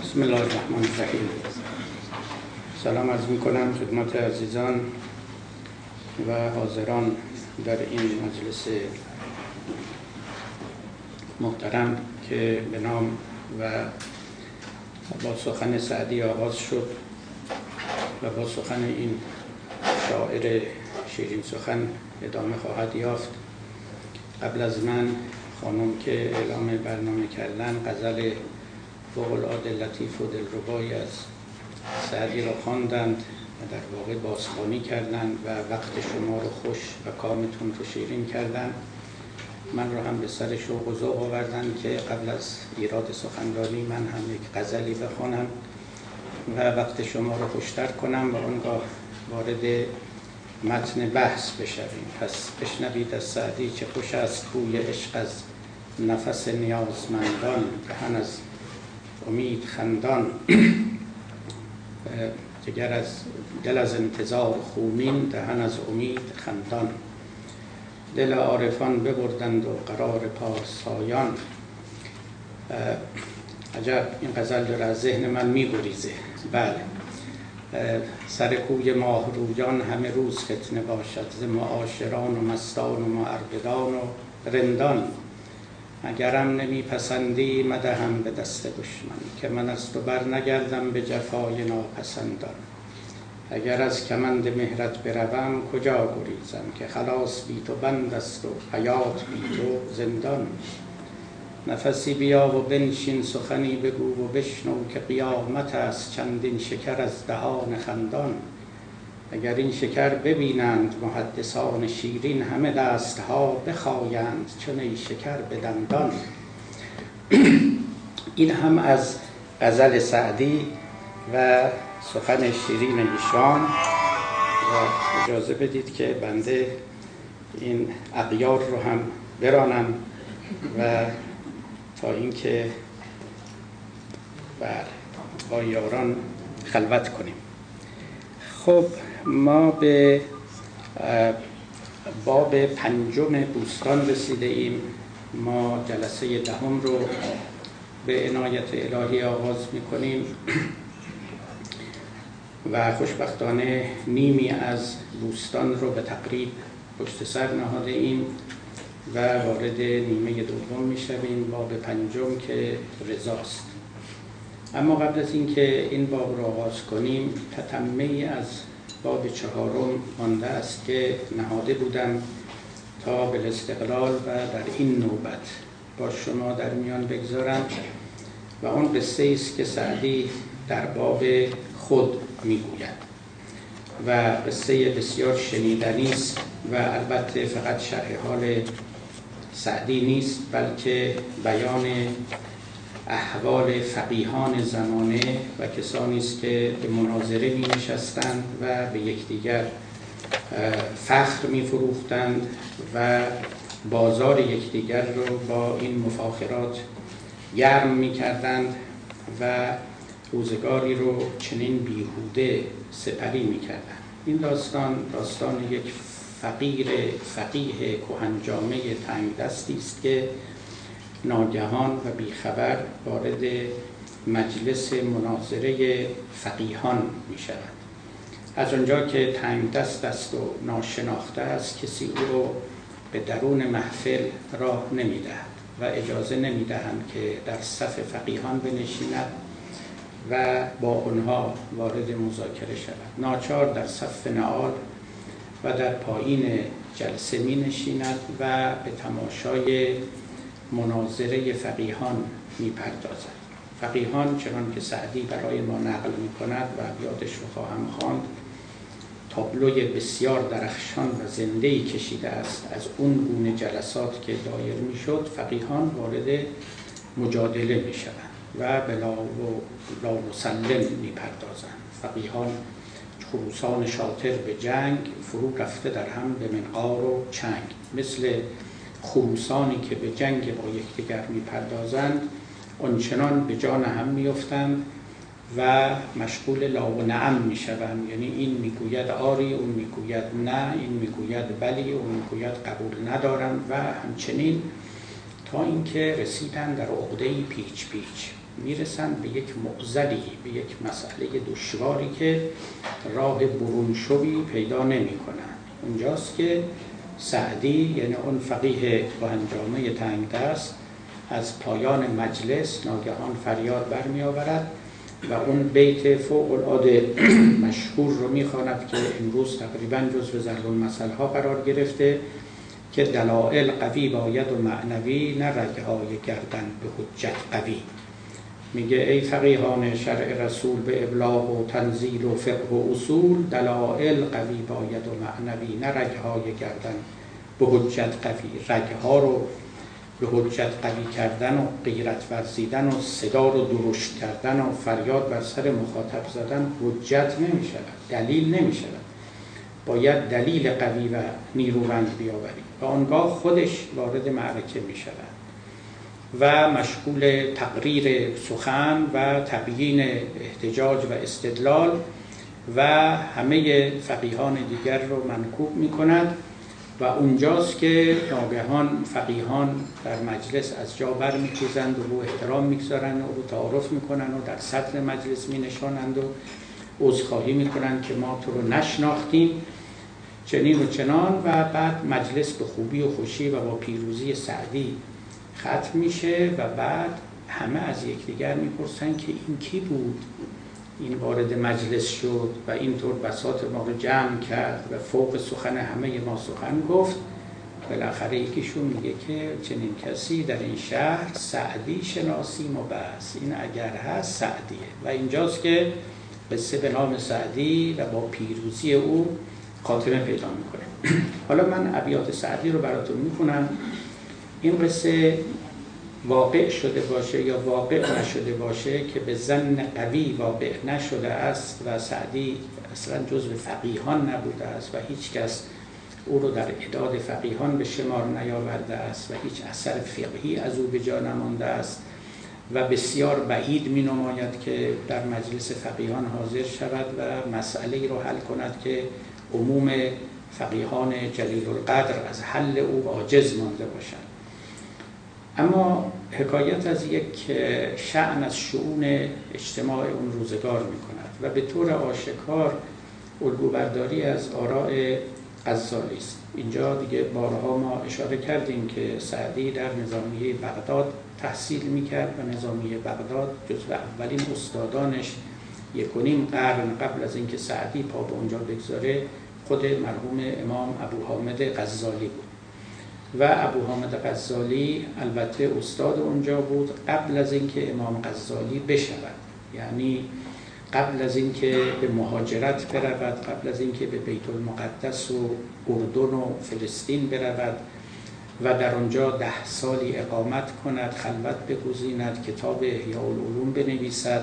بسم الله الرحمن الرحیم. سلام عرض میکنم خدمت عزیزان و حاضران در این مجلس محترم که به نام و با سخن سعدی آغاز شد و با سخن این شاعر شیرین سخن ادامه خواهد یافت. قبل از من خانم که اعلام برنامه کردن غزل فوق‌العاده لطیف و دلربایی از سعدی را خواندند و در واقع بازخوانی کردند و وقت شما رو خوش و کامتون رو شیرین کردند. من رو هم به سر شوق و ذوق آوردن که قبل از ایراد سخنرانی من هم یک غزلی بخوانم و وقت شما رو خوشتر کنم و آنگاه وارد متن بحث بشویم. پس بشنوید از سعدی چه خوش است بوی عشق از نفس نیازمندان، دهن از امید خندان، دل از انتظار خونین، دهن از امید خندان. دل عارفان ببردند و قرار پارسایان. عجب این غزل داره از ذهن من میگریزه. بله، سر کوی ماه رویان همه روز فتنه باشد، ز معاشران و مستان و معربدان و رندان. اگرم نمیپسندی مدهم به دست دشمن، که من از تو بر نگردم به جفای ناپسندان. اگر از کمند مهرت بروم کجا گریزم، که خلاص بی تو بند است و حیات بی تو زندان. نفسی بیا و بنشین سخنی بگو و بشنو، که قیامت است چندین شکر از دهان خندان. اگر این شکر ببینند محدثان شیرین، همه دستها بخایند چون ای شکر به دندان. این هم از غزل سعدی و سخن شیرین ایشان. و اجازه بدید که بنده این اغیار رو هم برانم و تا اینکه با یاران خلوت کنیم. خب ما به باب پنجم بوستان رسیده ایم. ما جلسه دهم رو به عنایت الهی آغاز میکنیم و خوشبختانه نیمی از بوستان رو به تقریب پشت سر نهاده ایم و وارد نیمه دوم میشویم، باب پنجم که رضاست. اما قبل از اینکه این باب رو آغاز کنیم، تتمه‌ای از باب چهارم مانده است که نهاده بودم تا بالاستقلال و در این نوبت با شما در میان بگذارم و آن قصه است که سعدی در باب خود میگوید و قصه بسیار شنیدنی است و البته فقط شرح حال سعدی نیست، بلکه بیان احوال فقیهان زمانه و کسانی است که به مناظره می نشستند و به یکدیگر فخر می فروختند و بازار یکدیگر رو با این مفاخرات گرم می کردند و روزگاری رو چنین بیهوده سپری می کردند. این داستان یک فقیه کهنجامه تنگ دستی است که ناگهان و بیخبر وارد مجلس مناظره فقیهان می شود. از آنجا که تنگ دست است و ناشناخته است، کسی او رو به درون محفل راه نمی دهد و اجازه نمی دهند که در صف فقیهان بنشیند و با آنها وارد مذاکره شود. ناچار در صف نعال و در پایین جلسه می نشیند و به تماشای مناظره فقیهان می پردازد. فقیهان چنان که سعدی برای ما نقل می کند و ابیاتش رو خواهم خواند، تابلوی بسیار درخشان و زنده‌ای کشیده است از اون گونه جلسات که دایر می شد. فقیهان وارد مجادله می شوند و به لا مسلم می پردازند. فقیهان خروسان شاطر به جنگ، فرو رفته در هم به منقار و چنگ. مثل خروسانی که به جنگ با یکدیگر میپردازند، آنچنان به جان هم میافتند و مشغول لا و نعم میشوند. یعنی این میگوید آری، اون میگوید نه، این میگوید بلی، اون میگوید قبول ندارم و همچنین تا اینکه رسیدند در عقده‌ای پیچ پیچ. میرسند به یک معضلی، به یک مسئله دشواری که راه برونشوی پیدا نمی‌کنند. اونجاست که سعدی، یعنی اون فقیه با انجامه تنگ دست، از پایان مجلس ناگهان فریاد برمی آورد و اون بیت فوق العاده مشهور رو میخواند که امروز تقریباً جزو ضرب المثل ها قرار گرفته که دلائل قوی باید و معنوی، نه رگهای گردن به حجت قوی. میگه ای فقیهان شرع رسول به ابلاغ و تنزیل و فقه و اصول، دلائل قوی باید و معنوی، نه رگهای گردن به حجت قوی. رگها رو به حجت قوی کردن و غیرت ورزیدن و صدا رو درشت کردن و فریاد بر سر مخاطب زدن حجت نمی شود، دلیل نمی شود. باید دلیل قوی و نیرومند بیاوری و آنگاه خودش وارد معرکه می شود و مشغول تقریر سخن و تبیین احتجاج و استدلال و همه فقیهان دیگر رو منکوب می کند و اونجاست که ناگهان فقیهان در مجلس از جا بر می‌خیزند و رو احترام می‌گذارند و رو تعارف می‌کنند و در صدر مجلس می‌نشانند و عذرخواهی می‌کنند که ما تو رو نشناختیم چنین و چنان و بعد مجلس به خوبی و خوشی و با پیروزی سعدی ختم میشه و بعد همه از یکدیگر می‌پرسند که این کی بود؟ این وارد مجلس شد و اینطور بساط ما رو جمع کرد و فوق سخن همه ما سخن گفت. بالاخره یکیشون میگه که چنین کسی در این شهر سعدی شناسیم و بس، این اگر هست سعدیه. و اینجاست که قصه به نام سعدی و با پیروزی او خاتمه پیدا میکنه. حالا من ابیات سعدی رو براتون میخونم. این قصه واقع شده باشه یا واقع نشده باشه که به ظن قوی واقع نشده است و سعدی اصلا جزو فقیهان نبوده است و هیچ کس او رو در اعداد فقیهان به شمار نیاورده است و هیچ اثر فقهی از او به جا نمانده است و بسیار بعید می نماید که در مجلس فقیهان حاضر شود و مسئله رو حل کند که عموم فقیهان جلیل القدر از حل او عاجز مانده باشند. اما حکایت از یک شأن از شؤون اجتماع اون روزگار می کند و به طور آشکار الگوبرداری از آراء غزالی است. اینجا دیگه بارها ما اشاره کردیم که سعدی در نظامیه بغداد تحصیل می کرد و نظامیه بغداد جزو اولین استادانش 1.5 قرن قبل از اینکه سعدی پا به اونجا بگذاره خود مرحوم امام ابو حامد غزالی بود و ابو حامد غزالی البته استاد اونجا بود قبل از اینکه امام غزالی بشود، یعنی قبل از اینکه به مهاجرت برود، قبل از اینکه به بیت المقدس و اردن و فلسطین برود و در آنجا 10 سالی اقامت کند، خلوت بگزیند، کتاب احیاء العلوم بنویسد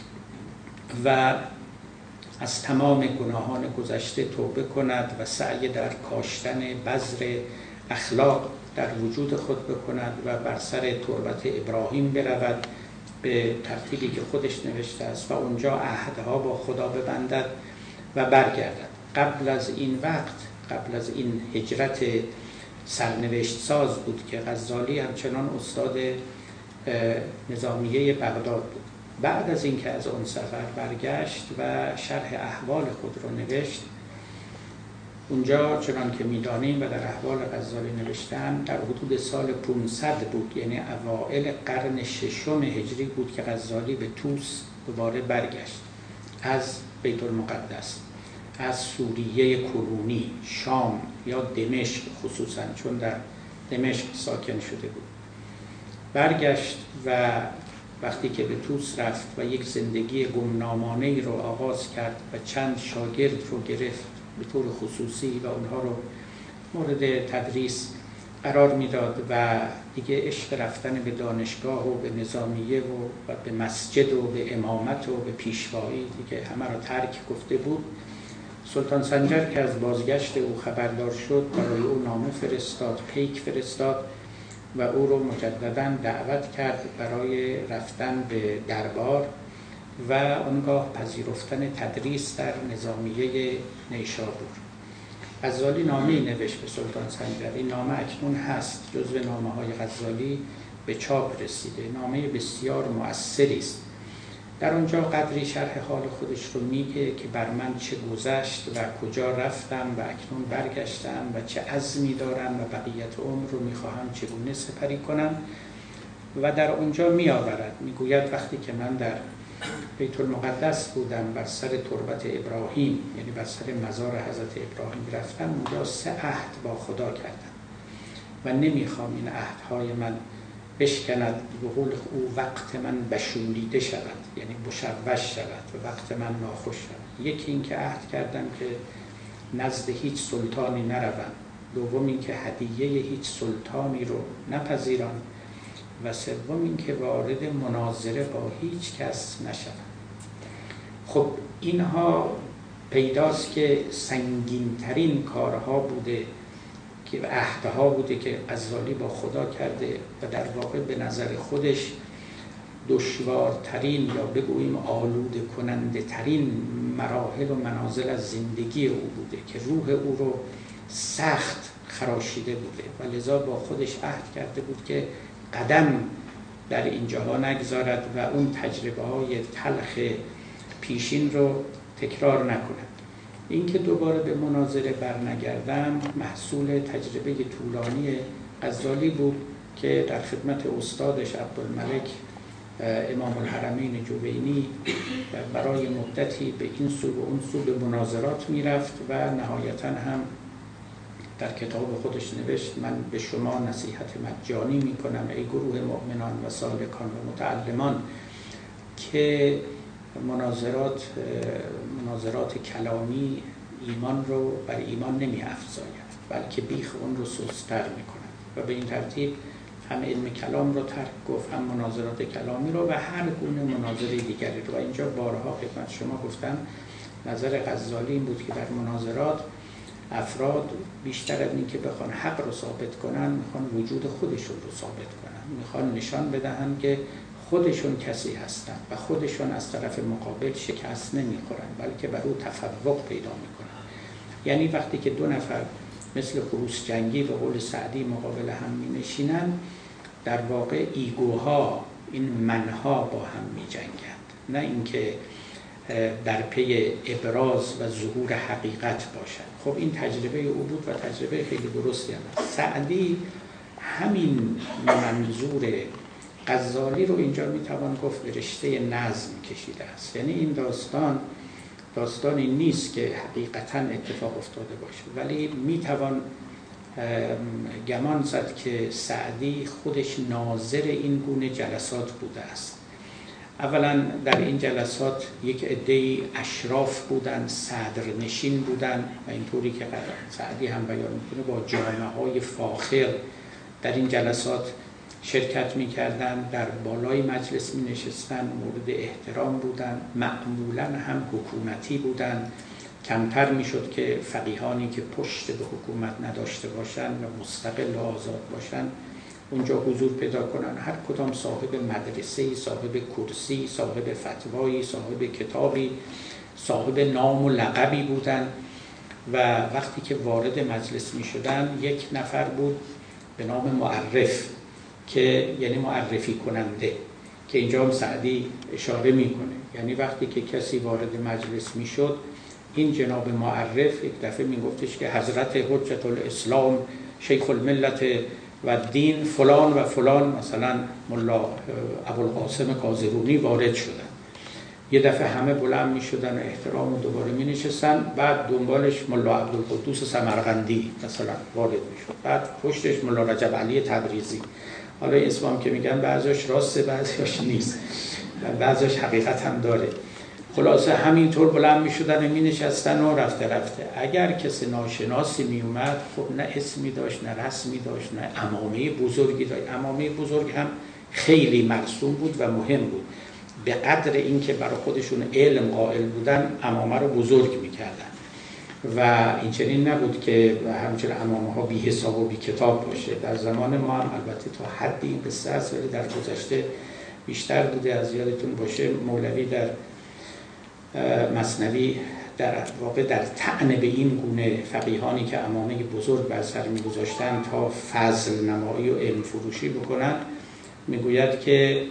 و از تمام گناهان گذشته توبه کند و سعی در کاشتن بذر اخلاق در وجود خود بکند و بر سر تربت ابراهیم برود به ترتیبی که خودش نوشته است و اونجا عهدها با خدا ببندد و برگردد. قبل از این وقت، قبل از این هجرت سرنوشت ساز بود که غزالی همچنان استاد نظامیه بغداد بود. بعد از اینکه از اون سفر برگشت و شرح احوال خود رو نوشت، اونجا چنان که می‌دانیم و در احوال غزالی نوشتن در حدود سال 500 بود، یعنی اوائل قرن 6 هجری بود که غزالی به طوس دوباره برگشت از بیت المقدس، از سوریه کنونی، شام یا دمشق خصوصا، چون در دمشق ساکن شده بود. برگشت و وقتی که به طوس رفت و یک زندگی گمنامانه‌ای رو آغاز کرد و چند شاگرد رو گرفت به طور خصوصی و اونها رو مورد تدریس قرار میداد و دیگه عشق رفتن به دانشگاه و به نظامیه و به مسجد و به امامت و به پیشوایی دیگه همه رو ترک گفته بود. سلطان سنجر که از بازگشت او خبردار شد برای او نامه فرستاد، پیک فرستاد و او رو مجدداً دعوت کرد برای رفتن به دربار و آنگاه پذیرفتن تدریس در نظامیه نیشابور. غزالی نامه‌ای نوشت به سلطان سنجر. این نامه اکنون هست، جزو نامه‌های غزالی به چاپ رسیده. نامه بسیار مؤثری است. در اونجا قدری شرح حال خودش رو میگه که بر من چه گذشت و کجا رفتم و اکنون برگشتم و چه عزمی دارم و بقیت عمر رو میخواهم چگونه سپری کنم. و در اونجا میآورد، میگوید وقتی که من در بیت المقدس بودم بر سر تربت ابراهیم، یعنی بر سر مزار حضرت ابراهیم رفتم، اونجا 3 عهد با خدا کردم و نمیخوام این عهدهای من بشکند. به قول او وقت من بشوریده شود، یعنی مشوش شود و وقت من ناخوش شود. یکی این که عهد کردم که نزد هیچ سلطانی نروم، دوم این که هدیه هیچ سلطانی رو نپذیرم و سوم این که وارد مناظره با هیچ کس نشوم. خب اینها پیداست که سنگین‌ترین کارها بوده که عهدها بوده که غزالی با خدا کرده و در واقع به نظر خودش دشوارترین یا بگوییم آلوده کننده ترین مراحل و منازل از زندگی او بوده که روح او رو سخت خراشیده بوده و لذا با خودش عهد کرده بود که قدم در این جاها نگذارد و اون تجربه های تلخ پیشین رو تکرار نکند. این که دوباره به مناظره برنگردم محصول تجربه طولانی غزالی بود که در خدمت استادش عبدالملک امام الحرمین جوینی برای مدتی به این سو و اون سو به مناظرات میرفت و نهایتاً هم در کتاب خودش نوشت من به شما نصیحت مجانی میکنم ای گروه مؤمنان و سالکان و متعلمان که مناظرات کلامی ایمان رو بر ایمان نمی افزاید بلکه بیخ اون رو سست‌تر میکنند و به این ترتیب هم علم کلام رو ترک گفت، هم مناظرات کلامی رو و هر گونه مناظره دیگری رو. و اینجا بارها خدمت شما گفتم نظر غزالی این بود که در مناظرات افراد بیشتر از این که بخوان حق رو ثابت کنن میخوان وجود خودشون رو ثابت کنن، میخوان نشان بدهن که خودشون کسی هستن و خودشون از طرف مقابل شکست نمیخورن بلکه بر او تفوق پیدا میکنن. یعنی وقتی که 2 نفر مثل خروس جنگی به قول سعدی مقابل هم می نشینن، در واقع ایگوها، این منها با هم می جنگند، نه اینکه در پی ابراز و ظهور حقیقت باشد. خب این تجربه او بود و تجربه خیلی درستی هم است. سعدی همین منظور غزالی رو اینجا می توان گفت به رشته نظم کشیده است. یعنی این داستانی نیست که حقیقتاً اتفاق افتاده باشه، ولی میتوان گمان زد که سعدی خودش ناظر این گونه جلسات بوده است. اولا در این جلسات یک عده‌ای اشراف بودند، صدرنشین بودند و اینطوری که سعدی هم بیان میکنه با جامه‌های فاخر در این جلسات شرکت می‌کردند، در بالای مجلس می‌نشستند، مورد احترام بودند، معمولاً هم حکومتی بودند. کمتر میشد که فقیهانی که پشت به حکومت نداشته باشند و مستقل و آزاد باشند اونجا حضور پیدا کنند. هر کدام صاحب مدرسه‌ای، صاحب کرسی، صاحب فتوایی، صاحب کتابی، صاحب نام و لقبی بودند و وقتی که وارد مجلس می‌شدند 1 نفر بود به نام معرف که یعنی معرفی کننده که اینجا هم سعدی اشاره میکنه. یعنی وقتی که کسی وارد مجلس میشد این جناب معرف یک دفعه میگفتش که حضرت حجت الاسلام شیخ الملت و دین فلان و فلان، مثلا ملا ابوالقاسم قازرونی وارد شدن. یه دفعه همه بلند میشدن و احترام و دوباره مینشستن. بعد دنبالش ملا عبدالقدوس سمرقندی مثلا وارد میشد، بعد پشتش ملا رجب علی تبریزی. حالا اسمم که میگن بعضیش راسته بعضیش نیست، بعضیش حقیقت هم داره. خلاصه همینطور بلند میشدن و مینشستن و رفته اگر کسی ناشناسی میومد خب نه اسمی داشت نه رسمی داشت نه عمامه بزرگی داشت. عمامه بزرگ هم خیلی مرسوم بود و مهم بود، به قدر اینکه برای خودشون علم قائل بودن عمامه رو بزرگ میکردن و این چنین نبود که همچنین عمامه ها بی حساب و بی کتاب باشه. در زمان ما هم البته تا حدی این قصه است ولی در گذشته بیشتر بوده. از یادتون باشه مولوی در مثنوی در واقع در طعن به این گونه فقیهانی که عمامه بزرگ بر سر می‌گذاشتن تا فضل نمایی و علم فروشی بکنن میگوید که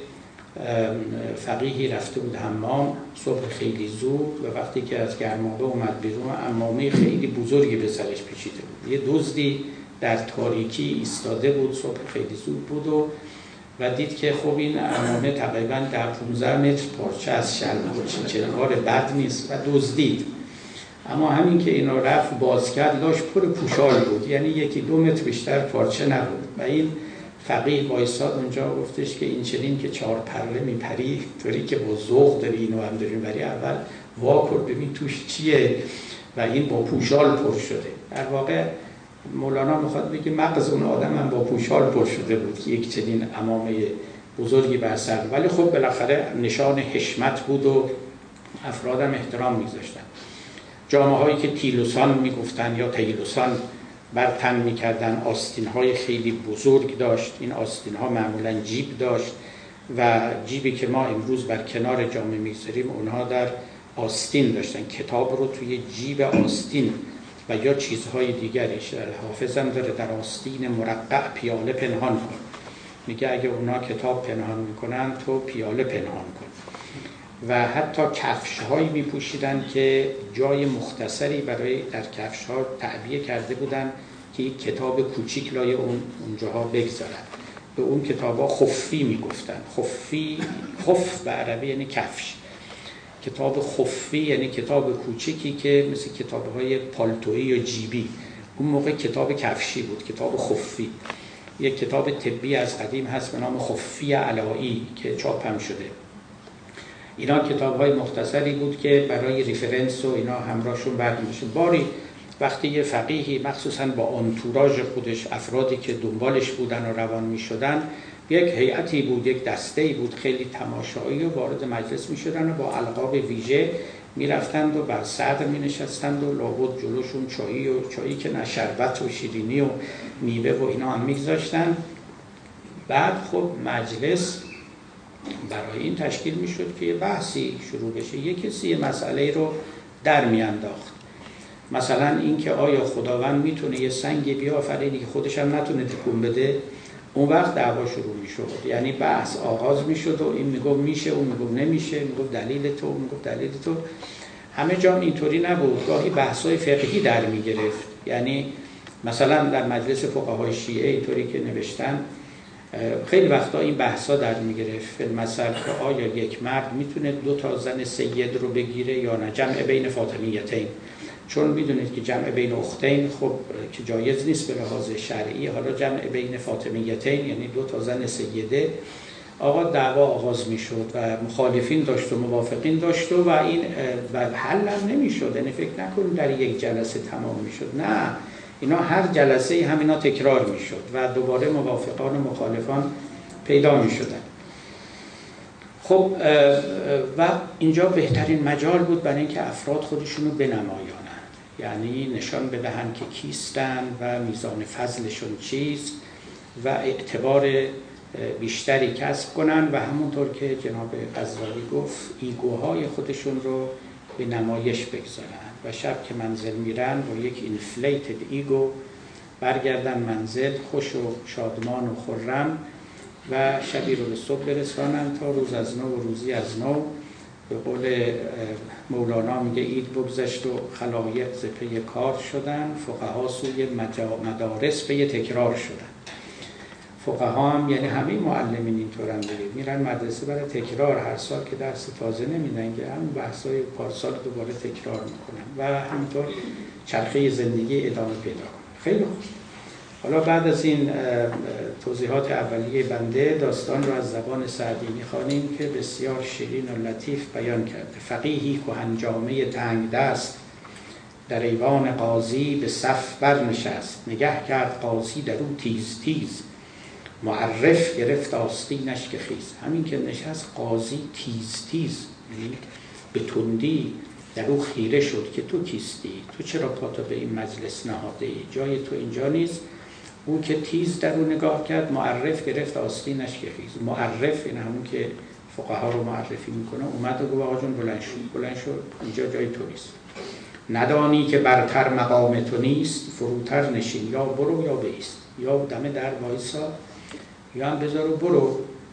فقیهی رفته بود حمام صبح خیلی زود و وقتی که از گرمابه اومد بیرون عمامه خیلی بزرگی به سرش پیچیده بود. یه دزدی در تاریکی ایستاده بود، صبح خیلی زود بود و دید که خب این عمامه تقریباً 10-15 متر پارچه از شلوار بود، چه کار بد نیست و دزدید. اما همین که اینو رفت باز کرد لاش پر پوشال بود، یعنی 1-2 متر بیشتر پارچه نبود و این فقیه وایساد اونجا گفتش که این چنین که 4 پرله میپری طوری که با ذوق داری اینو هم داری میبری، اول واکر ببین توش چیه و این با پوشال پر شده. در واقع مولانا میخواد بگه مغز اون آدم هم با پوشال پر شده بود که یک چنین عمامه بزرگی بر سر، ولی خب بالاخره نشان حشمت بود و افرادم احترام میگذاشتن. جامعه هایی که تیلوسان میگفتن یا تیلوسان بر تن میکردن، آستین های خیلی بزرگ داشت. این آستین ها معمولا جیب داشت و جیبی که ما امروز بر کنار جامه میگذاریم اونها در آستین داشتن. کتاب رو توی جیب آستین و یا چیزهای دیگرش حافظم داره در آستین مرقع پیاله پنهان کن. میگه اگه اونا کتاب پنهان میکنن تو پیاله پنهان کن. و حتی کفش هایی می پوشیدن که جای مختصری برای در کفش ها تعبیه کرده بودن که یک کتاب کوچیک لای اونجاها بگذارن. به اون کتاب ها خفی می گفتن. خف به عربی یعنی کفش. کتاب خفی یعنی کتاب کوچیکی که مثل کتاب های پالتویی یا جیبی. اون موقع کتاب کفشی بود، کتاب خفی. یک کتاب طبی از قدیم هست به نام خفی علایی که چاپ هم شده. اینا کتاب‌های مختصری بود که برای ریفرنس و اینا همراهشون برمی‌داشتن. باری وقتی یه فقیهی مخصوصاً با آنتوراژ خودش، افرادی که دنبالش بودن و روان می‌شدن، یک هیئتی بود، یک دسته‌ای بود خیلی تماشایی و وارد مجلس می‌شدن و با القاب ویژه می‌رفتند و بر صدر می‌نشستند و لابد جلوشون چایی که نه شربت و شیرینی و میوه و اینا هم می‌گذاشتن. بعد خب مجلس برای این تشکیل میشد که یه بحثی شروع بشه، یه کسی یه مسئله رو در میانداخت. مثلا این که آیا خداوند میتونه یه سنگی بیافرینه که خودش هم نتونه تکون بده؟ اون وقت دعوا شروع میشد، یعنی بحث آغاز میشد و این میگفت میشه، اون میگفت نمیشه، میگفت دلیل تو، میگفت دلیل تو. همه جا اینطوری نبود، گاهی بحث‌های فقهی در میگرفت. یعنی مثلا در مجلس فقهای شیعه اینطوری که نوشتن خیلی وقتا این بحثا در میگرفت، مثلا که آیا یک مرد میتونه 2 زن سید رو بگیره یا نه، جمع بین فاطمیتین. چون میدونید که جمع بین اختین خب که جایز نیست به لحاظ شرعی، حالا جمع بین فاطمیتین یعنی 2 زن سیده. آقا دعوا آغاز میشد و مخالفین داشت و موافقین داشت و این حل هم نمیشد. یعنی فکر نکنید در یک جلسه تمام میشد، نه، اینا هر جلسه همینا تکرار میشد و دوباره موافقان و مخالفان پیدا میشدن. خب و اینجا بهترین مجال بود برای اینکه افراد خودشونو بنمایانند، یعنی نشان بدهند که کیستن و میزان فضلشون چیست و اعتبار بیشتری کسب کنن و همونطور که جناب غزالی گفت ایگوهای خودشون رو به نمایش بگذارن و شب که منزل میرن با یک اینفلیتد ایگو برگردن منزل خوش و شادمان و خرم و شبی رو به صبح برسانن تا روز از نو و روزی از نو. به قول مولانا میگه عید بگذشت و خلایق ز پی کار شدن، فقها سوی مدارس پی تکرار شدن. فقها هم یعنی همه معلمین اینطورن دیگه، میرن مدرسه برای تکرار، هر سال که درس تازه نمیدن که همون بحثای پارسال دوباره تکرار میکنن و همینطور چرخه زندگی ادامه پیدا کنه. خیلی خوب. حالا بعد از این توضیحات اولیه بنده داستان رو از زبان سعدی میخوانیم که بسیار شیرین و لطیف بیان کرده. فقیهی کهن جامه تنگ دست در ایوان قاضی به صف برنشست، نگه کرد قاضی در او تیز تیز، معرف گرفت آستینش که خیز. همین که نشست قاضی تیز تیز به تندی در او خیره شد که تو کیستی، تو چرا پاتو به این مجلس نهاده ای، جای تو اینجا نیست. اون که تیز در او نگاه کرد معرف گرفت آستینش که خیز. معرف این همون که فقها رو معرفی میکنه اومد و گفت آقا جون بلند شد اینجا جای تو نیست. ندانی که برتر مقام تو نیست، فروتر نشین، یا برو یا بایست، یا دم در وایسا یا هم بذار و برو.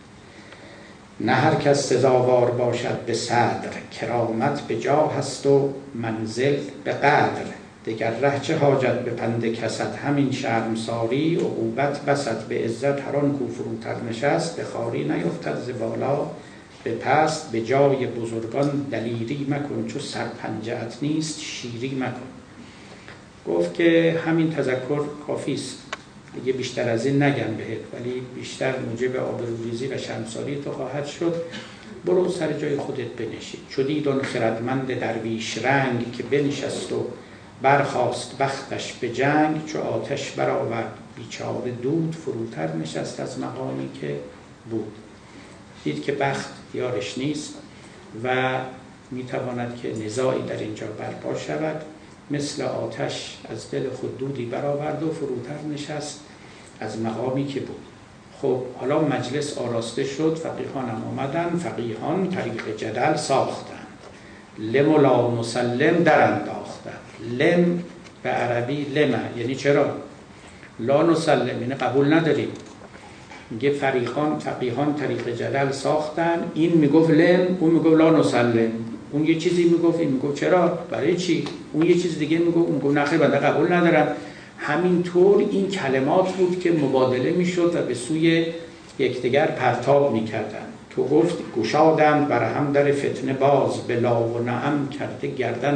نه هر کس سزاوار باشد به صدر، کرامت به جاه است و منزل به قدر. دگر ره چه حاجت به پند کسد، همین شرمساری عقوبت بسد. به عزت هر آن کو فروتر نشست، به خواری نیفتد ز بالا به پست. به جای بزرگان دلیری مکن، چو سرپنجه ات نیست شیری مکن. گفت که همین تذکر کافی است، دیگه بیشتر از این نگم بهت، ولی بیشتر موجب آبروریزی و شرمساری تو خواهد شد. برو سر جای خودت بنشین. چو دید آن خردمند درویش رنگ، که بنشست و برخاست بختش به جنگ. چو آتش برآورد بیچاره دود، فروتر نشست از مقامی که بود. دید که بخت یارش نیست و میتواند که نزاعی در اینجا برپا شود. مثل آتش از دل خود دودی برآورد و فروتر نشست از مقامی که بود. خب حالا مجلس آراسته شد، فقیهان هم آمدن. فقیهان طریق جدل ساختند، لم و لا مسلم در انداختند. لم به عربی لمه یعنی چرا، لا نسلم یعنی قبول نداریم. میگه فقیهان طریق جدل ساختن، این میگفت لم، اون میگفت لا نسلم. اون یه چیزی میگفت، این میگفت چرا، برای چی. اون یه چیز دیگه میگفت، اون میگفت نخیر بنده قبول ندارم. همینطور این کلمات بود که مبادله میشد و به سوی یکدیگر پرتاب میکردن. تو گفت گشادند بر هم در فتنه باز، به لا و نعم کرده گردن.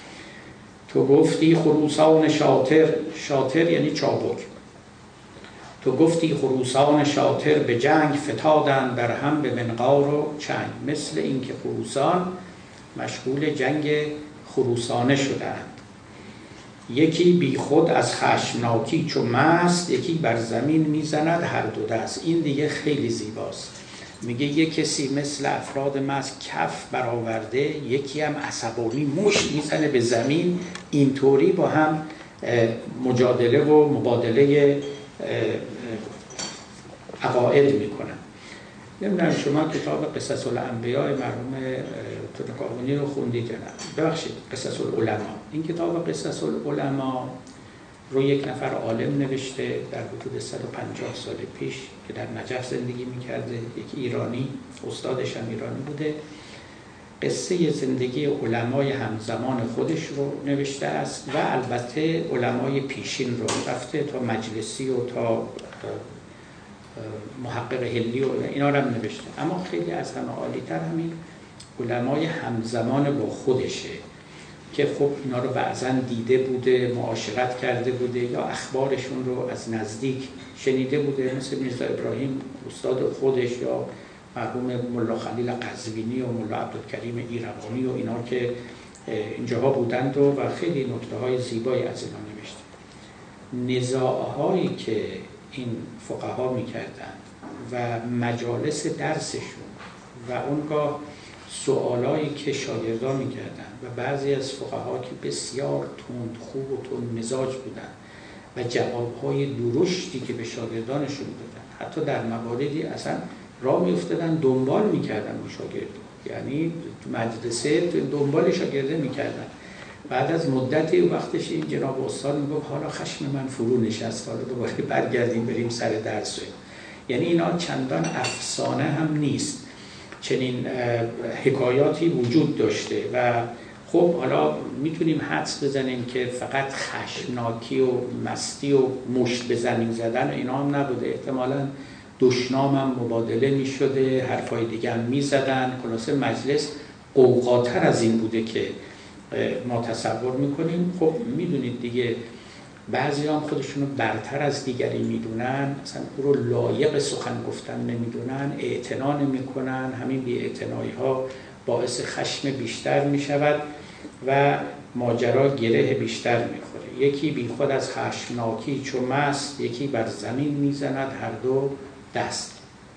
تو گفتی خروسان شاطر یعنی چابک. تو گفتی خروسان شاطر به جنگ، فتادند بر هم به منقار و چنگ. مثل اینکه خروسان مشغول جنگ خروسانه شدند. یکی بی خود از خشمناکی چو مست، یکی بر زمین میزند هر دو دست. این دیگه خیلی زیباست. میگه یک کسی مثل افراد مست کف برآورده، یکی هم عصبانی مشت میزنه به زمین. اینطوری با هم مجادله و مبادله عقاید میکنن. نمیدونم شما کتاب قصص الانبیاء مرحوم تونکاوونی رو خوندید یا نه؟ ببخشید قصص العلماء. این کتاب قصص العلماء رو یک نفر عالم نوشته در حدود 150 سال پیش که در نجف زندگی میکرده. یک ایرانی، استادش هم ایرانی بوده. قصه زندگی علمای همزمان خودش رو نوشته است و البته علمای پیشین رو رفته تا مجلسی و تا محقق هلی و اینا رو هم نوشته. اما خیلی از همه عالی‌تر همین علمای همزمان با خودشه که خب اینا رو بعضا دیده بوده، معاشرت کرده بوده یا اخبارشون رو از نزدیک شنیده بوده، مثل میرزا ابراهیم استاد خودش یا مرحوم ملا خلیل قزوینی و ملا عبدالکریم ایروانی و اینا که اینجاها بودند و خیلی نکته‌های زیبایی از اینا نوشته. نزاعهایی که این فقها میکردن و مجالس درسشون و اونگاه سوالایی که شاگردان میکردن و بعضی از فقها که بسیار تندخو و تند مزاج بودن و جوابهای درشتی که به شاگردانشون دادن، حتی در مواردی اصلا راه میافتادن دنبال میکردن با شاگردان، یعنی تو مدرسه دنبال شاگرده میکردن. بعد از مدتی وقتش این جناب استاد میگفت حالا خشم من فرو نشست، حالا دوباره برگردیم بریم سر درس. یعنی اینا چندان افسانه هم نیست، چنین حکایاتی وجود داشته و خب حالا میتونیم حدس بزنیم که فقط خشمناکی و مستی و مشت به زمین زدن و اینا هم نبوده. احتمالاً دشنام هم مبادله میشده، حرفای دیگه هم میزدن. خلاصه مجلس قوقاتر از این بوده که ما تصور میکنیم. خب میدونید دیگه بعضی هم خودشونو برتر از دیگری میدونن، اصلا او رو لایق سخن گفتن نمیدونن، اعتنا نمیکنن. همین بی اعتنایی ها باعث خشم بیشتر میشود و ماجرا گره بیشتر میخوره. یکی بی خود از خشمناکی چو مست، یکی بر زمین میزند هر دو دست.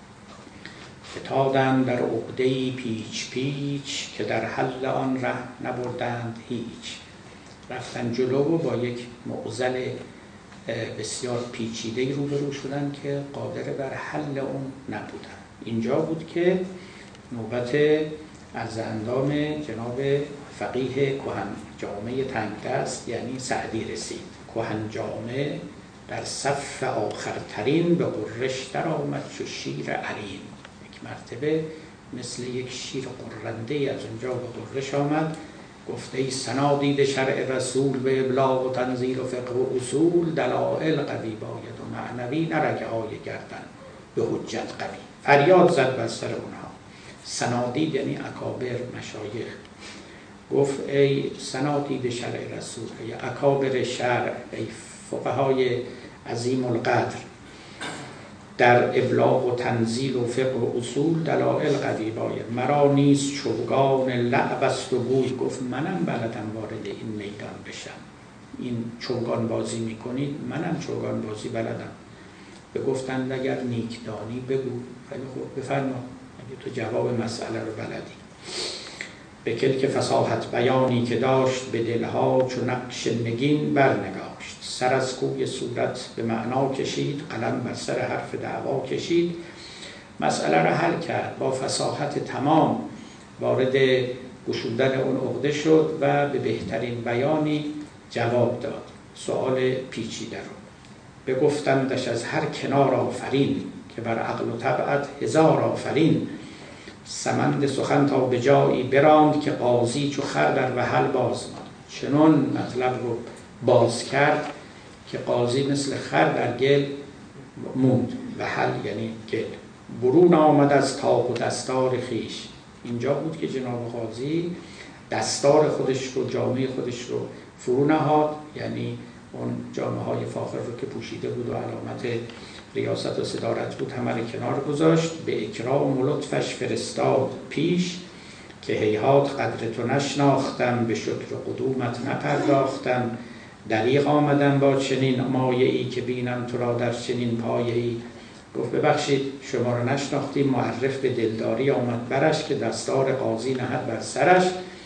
فتادند در عقده‌ای پیچ پیچ، که در حل آن ره نبردند هیچ. رفتن جلو و با یک معضل بسیار پیچیده روبرو شدن که قادر بر حل اون نبودن. اینجا بود که نوبت عرض اندام جناب فقیه کهن جامه تنگدست یعنی سعدی رسید. کهن جامه در صف آخرترین، به غرش در آمد چو شیر عرین. یک مرتبه مثل یک شیر قرنده از اونجا به قرش آمد. گفته ای سنا دیده شرع رسول به ابلاغ و تنزیل و فقه و اصول، دلائل قوی باید و معنوی نه رگه‌های گردن به حجت قوی. فریاد زد بر سر اونها. سنادید یعنی اکابر، مشایخ. گفت ای سنادید شرع رسول، ای اکابر شرع، ای فقهای عظیم القدر، در ابلاغ و تنزیل و فقه و اصول دلائل قوی باید. مرا نیست چوگان لعب است و گوی. گفت منم بلدم وارد این میدان بشم. این چوگان بازی میکنید، منم چوگان بازی بلدم. به گفتند اگر نیکدانی بگو. خیلی خوب بفرما، اگه تو جواب مسئله رو بلدی. به کلک فصاحت بیانی که داشت، به دلها چو نقش نگین برنگاشت. سر از کوی صورت به معنا کشید، قلم بر سر حرف دعوا کشید. مسئله را حل کرد، با فصاحت تمام وارد گشودن اون عقده شد و به بهترین بیانی جواب داد سؤال پیچیده رو. بگفتندش از هر کنار آفرین، که بر عقل و طبعت هزار آفرین. سمند سخن تا به جایی براند، که قاضی چو خر در وحل باز ماند. چنان مطلب رو باز کرد که قاضی مثل خر در گل موند. وحل یعنی گل. برون آمد از طاق و دستار خیش. اینجا بود که جناب قاضی دستار خودش رو، جامعه خودش رو فرو نهاد، یعنی اون جامعه های فاخر رو که پوشیده بود و علامت ریاست و صدارت بود همه رو کنار گذاشت. به اکرام و لطفش فرستاد پیش، که هیهات قدر تو نشناختم، به شکر قدومت نپرداختم. دریغ آمدم با چنین مایه‌ای، که بینم تو را در چنین پایه‌ای. گفت ببخشید شما رو نشناختیم. معرف به دلداری آمد برش، که دستار قاضی نهد بر سرش.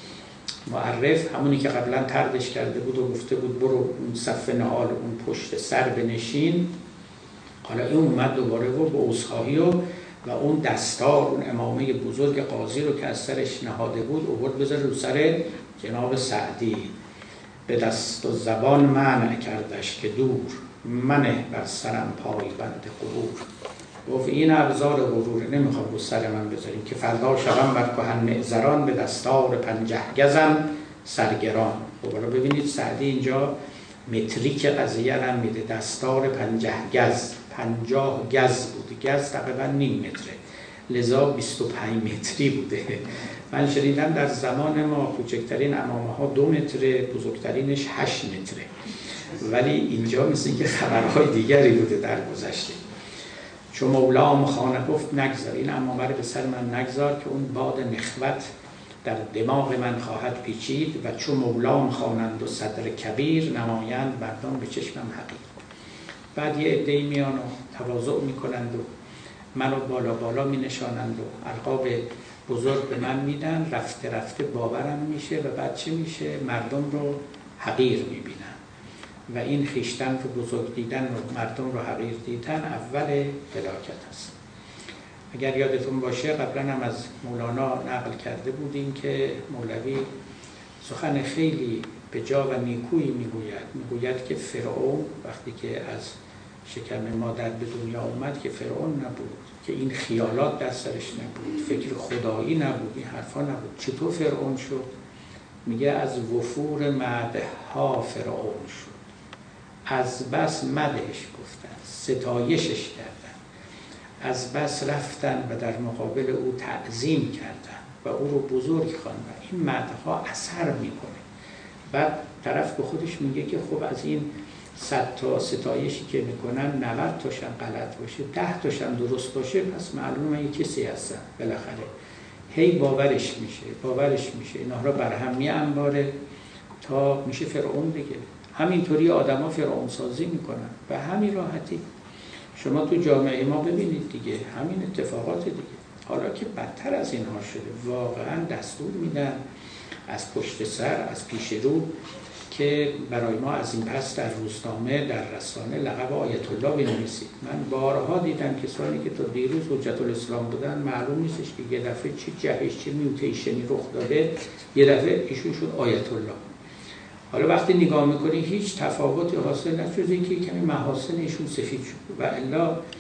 معرف همونی که قبلا طردش کرده بود و گفته بود برو اون صف نهال اون پشت سر بنشین. حالا این اومد دوباره و به عذرخواهی و اون دستار، اون امامه بزرگ قاضی رو که از سرش نهاده بود آورد بذاره رو سر جناب سعدی. به دست و زبان منع کردش که دور، منه بر سرم پای بند غرور. گفت این ابزار غروره، نمیخوام رو سر من بذاریم که فردا شبم بر کهن معذران، به دستار 50 گزم سرگران. خب حالا ببینید سعدی اینجا متریک قضیه رو میده. دستار 50 گز، 50 گز بود. گز تقریبا نیم متره، لذا 25 متری بوده. من شنیدم در زمان ما کوچکترین عمامه ها 2 متره، بزرگترینش 8 متره، ولی اینجا مثل اینکه خبرهای دیگری بوده در گذشته. چو مولام خانه گفت نگذار، این عمامه رو به سر من نگذار که اون باد نخوت در دماغ من خواهد پیچید. و چو مولام خوانند و صدر کبیر، نمایند مردم به چشمم حقیر. بعد یه عده‌ای میان و تواضع میکنند و منو بالا بالا می نشانند و القاب بزرگ به من میدن. رفته رفته باورم میشه و بعد چه میشه؟ مردم رو حقیر میبینن. و این خویشتن رو بزرگ دیدن و مردم رو حقیر دیدن اول هلاکت است. اگر یادتون باشه قبلا هم از مولانا نقل کرده بودیم که مولوی سخن خیلی به جا و نیکویی میگوید که فرعون وقتی که از شکم مادر به دنیا اومد که فرعون نبود، که این خیالات در سرش نبود، فکر خدایی نبود، این حرفا نبود. چطور فرعون شد؟ میگه از وفور مدحها فرعون شد. از بس مدحش گفتن، ستایشش کردن، از بس رفتن و در مقابل او تعظیم کردن و او رو بزرگ خواندن. این مدحها اثر میکنه. بعد طرف به خودش میگه که خب از این 100 تا ستایشی که میکنن 90 تاشم غلط باشه، 10 تاشم درست باشه، پس معلومه من یه کسی هستم. بالاخره هی باورش میشه اینا رو برهم میانباره تا میشه فرعون دیگه. همینطوری آدما فرعون سازی میکنن و همین راحتی. شما تو جامعه ما ببینید دیگه همین اتفاقات دیگه. حالا که بدتر از اینها شده، واقعا دستور میدن از پشت سر، از پیش رو، که برای ما از این پس در روزنامه، در رسانه لقب آیت الله بنویسید. من بارها دیدم کسانی که تا دیروز حجت الاسلام بودن معلوم نیستش که یه دفعه چه جهش، چه میوتیشنی رخ داده، یه دفعه ایشون شد آیت الله. حالا وقتی نگاه میکنی هیچ تفاوتی حاصل نشده، که کمی محاسن ایشون سفید شد و الا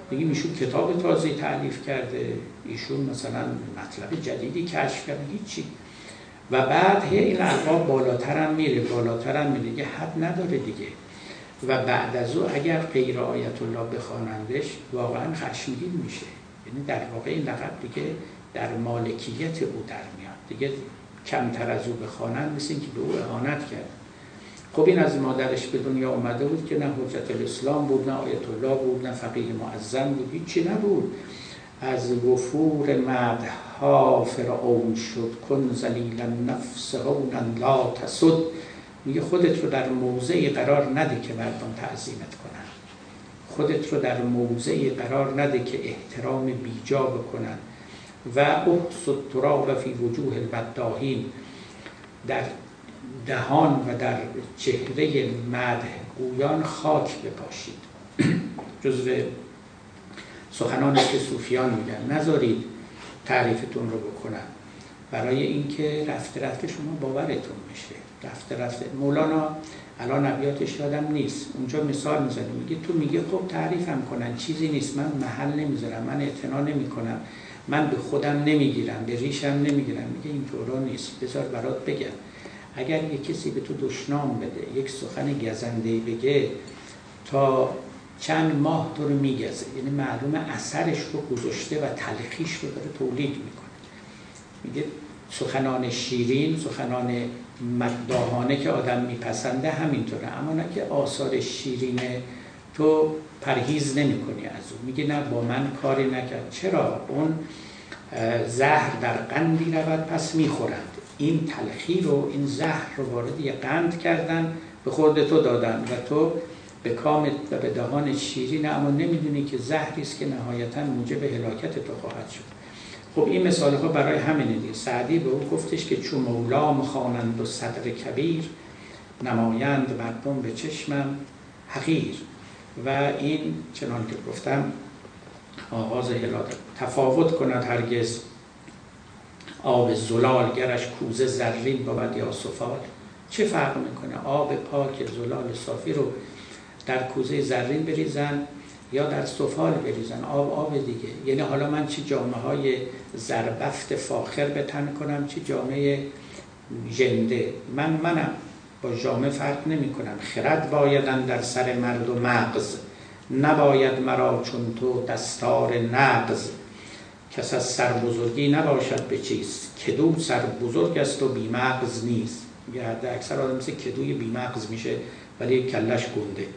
میگیم ایشون کتاب تازه تألیف کرده، ایشون مثلا مطلب جدیدی کشف کرده، هیچی. و بعد این القاب بالاتر هم میره دیگه، حد نداره دیگه. و بعد از او اگر غیر آیت الله بخوانندش واقعا خشمگین میشه. یعنی در واقع این لقب دیگه در مالکیت او در میاد، دیگه کمتر از او بخوانند مثل این که به او اهانت کرد. خب این از مادرش به دنیا اومده بود که نه حجت الاسلام بود، نه آیت الله بود، نه فقیه معظم بود، هیچی نبود. از وفور مدحها فرعون شد، کن ذلیل النفس هونا لا تسد. میگه خودت رو در موضعی قرار نده که مردم تعظیمت کنن، خودت رو در موضعی قرار نده که احترام بیجا بکنن. و احسد تراب فی وجوه المداحین، در دهان و در چهره مدح گویان خاک بپاشید. جزو سخنانی که صوفیان میگن، نذارید تعریفتون رو بکنن، برای اینکه رفته رفته شما باورتون میشه. رفته رفته مولانا الان ابیاتش یادم نیست، اونجا مثال میزنه، میگه تو میگه خب تعریفم کنن، چیزی نیست، من محل نمیذارم، من اعتنا نمیکنم، من به خودم نمیگیرم، به ریشم نمیگیرم. میگه این طورا نیست، بذار برات بگم. اگر یک کسی به تو دشنام بده، یک سخن گزنده بگه، تا چند ماه تو رو میگزه، یعنی معلومه اثرش رو گذاشته و تلخیش رو داره تولید میکنه. میگه سخنان شیرین، سخنان مداحانه که آدم میپسنده همینطوره، اما نه که آثار شیرینه تو پرهیز نمی کنی از اون. میگه نه با من کاری نکرد. چرا؟ اون زهر در قندی رود پس میخورند. این تلخی رو، این زهر رو وارد یه قند کردن، به خورد تو دادن و تو به کامت و به دهان شیرین، اما نمیدونی که زهری است که نهایتاً موجب هلاکت تو خواهد شد. خب این مثال ها برای همینه دیگه. سعدی به او گفتش که چون مولا مخوانند و صدر کبیر، نمایند مردم به چشمم حقیر. و این چنان که گفتم آغاز هلاکت. تفاوت کند هرگز آب زلال، گرش کوزه زرین بود یا سفال. چه فرق میکنه آب پاک زلال صافی رو در کوزه زرین بریزن یا در سفال بریزن؟ آب دیگه. یعنی حالا من چه جامه های زربفت فاخر به تن کنم، چه جامه ژنده، منم، با جامه فرق نمی کنم. خرد بایدن در سر مرد و مغز، نباید مرا چون تو دستار نغز. کس از سر بزرگی نباشد به چیز، کدو سر بزرگ است و بی مغز نیست. میگه اکثر آدم مثل کدوی بی مغز میشه ولی کلش گنده.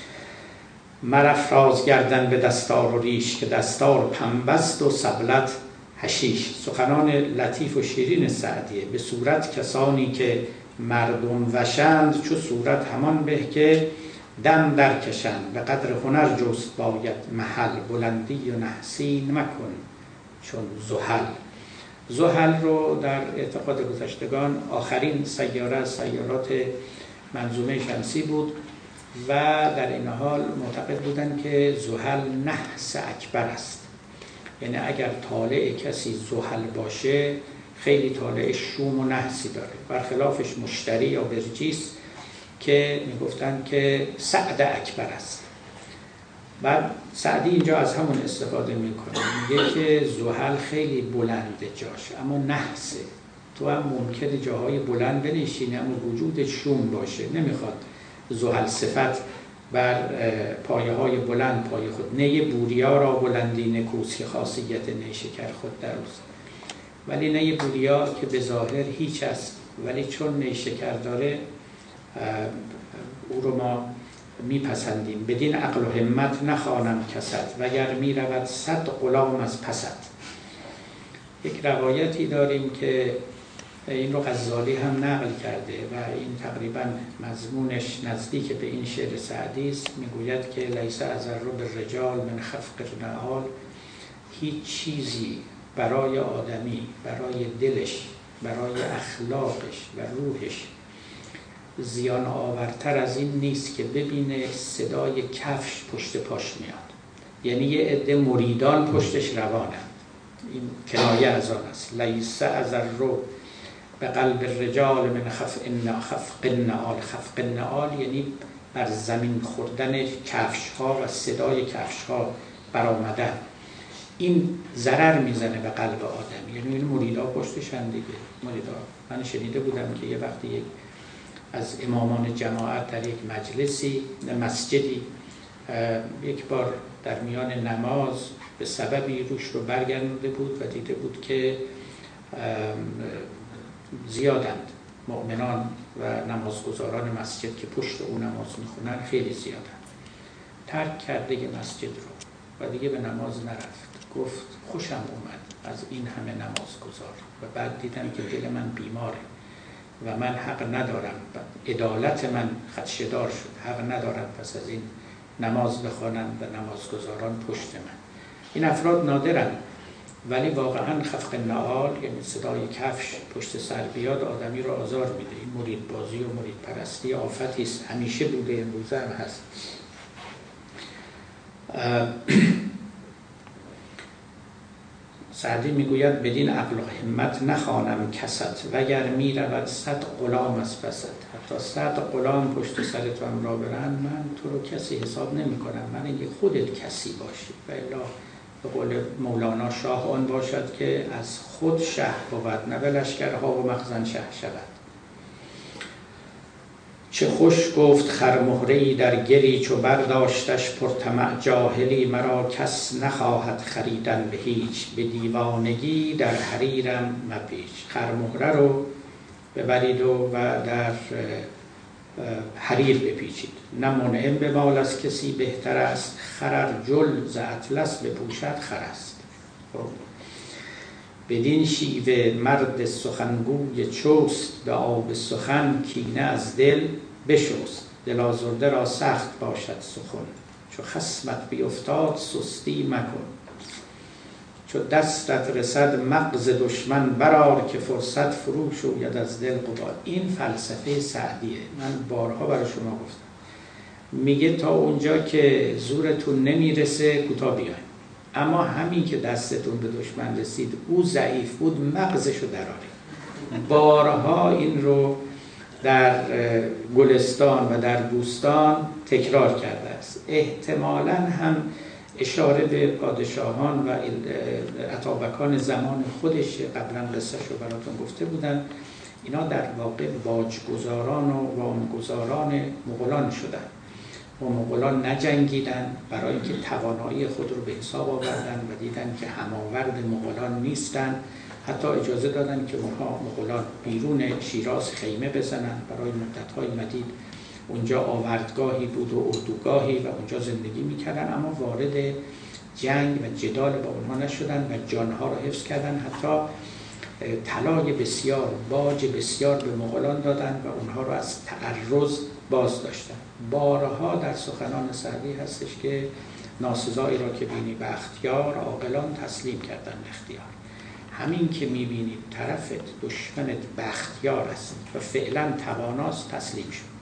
مرافراز گردن به دستار و ریش، که دستار پنبست و سبلت حشیش. سخنان لطیف و شیرین سعدیه. به صورت کسانی که مردم وشند، چو صورت همان به که دم در کشند. به قدر هنر جست باید محل، بلندی و نحسین مکن چون زحل. زحل رو در اعتقاد گذشتگان آخرین سیاره از سیارات منظومه شمسی بود و در این حال معتقد بودند که زحل نحس اکبر است. یعنی اگر طالع کسی زحل باشه خیلی طالع شوم و نحسی داره، برخلافش مشتری یا برجیس که میگفتن که سعد اکبر است. بعد سعدی اینجا از همون استفاده میکنه، میگه که زحل خیلی بلنده جاش اما نحسه. تو هم ممکنه جاهای بلند بنشینی اما وجود شوم باشه، نمیخواد زحل صفت بر پایه های بلند پایه خود. نی بوریا را بلندی نکوسی، خاصیت نیشکر خود در اوست. ولی نی بوریا که به ظاهر هیچ است، ولی چون نیشکر داره او رو ما میپسندیم. بدین عقل و همت نخوانم کست، وگر میرود 100 غلام از پست. یک روایتی داریم که این رو غزالی هم نقل کرده و این تقریبا مضمونش نزدیک به این شعر سعدی است. میگوید که لیس اضر بالرجال من خفق النعال. هیچ چیزی برای آدمی، برای دلش، برای اخلاقش و روحش زیان آورتر از این نیست که ببینه صدای کفش پشت پاش میاد. یعنی یه عده مریدان پشتش روانند. این کنایه از آن است. لیس اضر به قلب الرجال من خفق النعال. خفق النعال یعنی بر زمین خوردن کفش ها و صدای کفش ها برآمدن، این ضرر میزنه به قلب آدم. یعنی این مریدا پشتشن دیگه. مریدا، من شنیده بودم که یه وقتی یک از امامان جماعت در یک مجلسی مسجدی یک بار در میان نماز به سببی روش رو برگردونده بود و دیده بود که زیادند مؤمنان و نمازگزاران مسجد که پشت او نماز میخونن خیلی زیادند. ترک کرد دیگه مسجد رو و دیگه به نماز نرفت. گفت خوشم اومد از این همه نمازگزار و بعد دیدم که دل من بیماره و من حق ندارم، عدالت من خدشه‌دار شد، حق ندارم پس از این نماز بخوانم و نمازگزاران پشت من. این افراد نادرن، ولی واقعا خفق نعال، یعنی صدای کفش پشت سر بیاد، آدمی رو آزار میده. این مرید بازی و مرید پرستی آفتی است، همیشه بوده، امروزه هم هست. سعدی میگوید بدین عقل و همت نخوانم کست، وگر میرود 100 غلام از پست. حتی 100 غلام پشت سرت هم را برن، من تو رو کسی حساب نمی کنم، من اینکه خودت کسی باشی. و الا به قول مولانا شاه آن باشد که از خود شه بود، نه به لشکرها و مخزن شه شود. چه خوش گفت خرمهره‌ای در گلی، چو برداشتش پرطمع جاهلی. مرا کس نخواهد خریدن به هیچ، به دیوانگی در حریرم مپیچ. خرمهره رو ببرید و در حریر بپیچید. نه منعم به مال از کسی بهتر است، خرر جل ز اطلس بپوشد خر است. بدین شیوه مرد سخنگوی چست، به آب سخن کینه از دل بشست. دل آزرده را سخت باشد سخن، چو خصمت بیفتاد سستی مکن. چو دستت رسد مغز دشمن برآر، که فرصت فرو شوید از دل غبار. این فلسفه سعدیه، من بارها برای شما گفتم. میگه تا اونجا که زورتون نمیرسه کوتاه بیاین، اما همین که دستتون به دشمن رسید، او ضعیف بود، مغزشو درارید. بارها این رو در گلستان و در بوستان تکرار کرده است. احتمالاً هم اشاره به پادشاهان و اتابکان زمان خودش، قبلا قصه‌شو براتون گفته بودن. اینا در واقع باجگزاران و وامگزاران مغولان شدن و مغولان نجنگیدن، برای اینکه توانایی خود رو به حساب آوردن و دیدن که هماورد مغولان نیستن. حتی اجازه دادن که مغولان بیرون شیراز خیمه بزنن، برای مدت‌های مدید اونجا آوردگاهی بود و اردوگاهی و اونجا زندگی میکردن، اما وارد جنگ و جدال با اونها نشدن و جانها رو حفظ کردن. حتی طلای بسیار، باج بسیار به مغولان دادن و اونها رو از تعرض باز داشتن. بارها در سخنان سعدی هستش که ناسزایی را که بینی به اختیار، عاقلان تسلیم کردن اختیار. همین که میبینید طرفت، دشمنت به اختیار است و فعلا تواناست، تسلیم شد.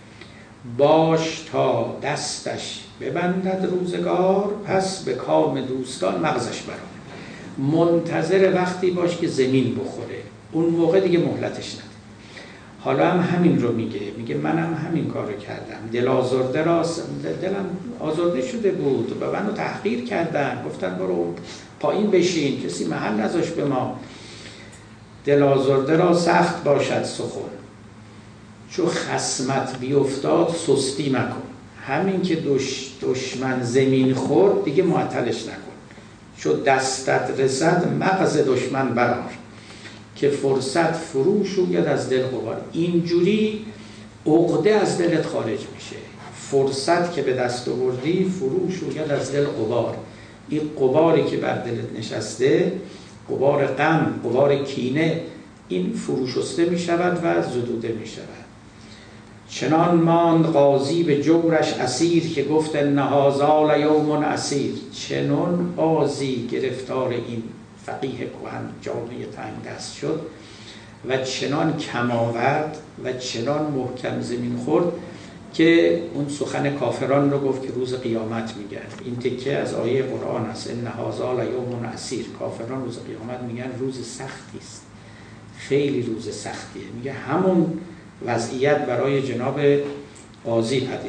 باش تا دستش ببندد روزگار، پس به کام دوستان مغزش برآر. منتظر وقتی باش که زمین بخوره، اون موقع دیگه مهلتش نده. حالا هم همین رو میگه منم همین کارو کردم. دلم آزرده شده بود و منو تحقیر کردن، گفتن برو پایین بشین، کسی محل نذاشت به ما. دل آزرده را سخت باشد سخن، چو خصمت بیفتاد سستی مکن. همین که دشمن زمین خورد دیگه معطلش نکن. چو دستت رسد مغز دشمن برآر، که فرصت فرو شوید از دل غبار. اینجوری عقده از دلت خارج میشه. فرصت که به دست آوردی فرو شوید از دل غبار. این غباری که بر دلت نشسته، غبار غم، غبار کینه، این فرو شسته میشود و زدوده میشود. چنان ماند قاضی به جورش اسیر، که گفت ان هذا لیوم عسیر. چنان قاضی گرفتار این فقیه کهن جامعه تنگ دست شد و چنان کم آورد و چنان محکم زمین خورد که اون سخن کافران رو گفت که روز قیامت میگن. این تکه از آیه قرآن است، ان هذا لیوم عسیر. کافران روز قیامت میگن روز سختی است، خیلی روز سختیه. میگه همون وضعیت برای جناب قاضی پدید آمد.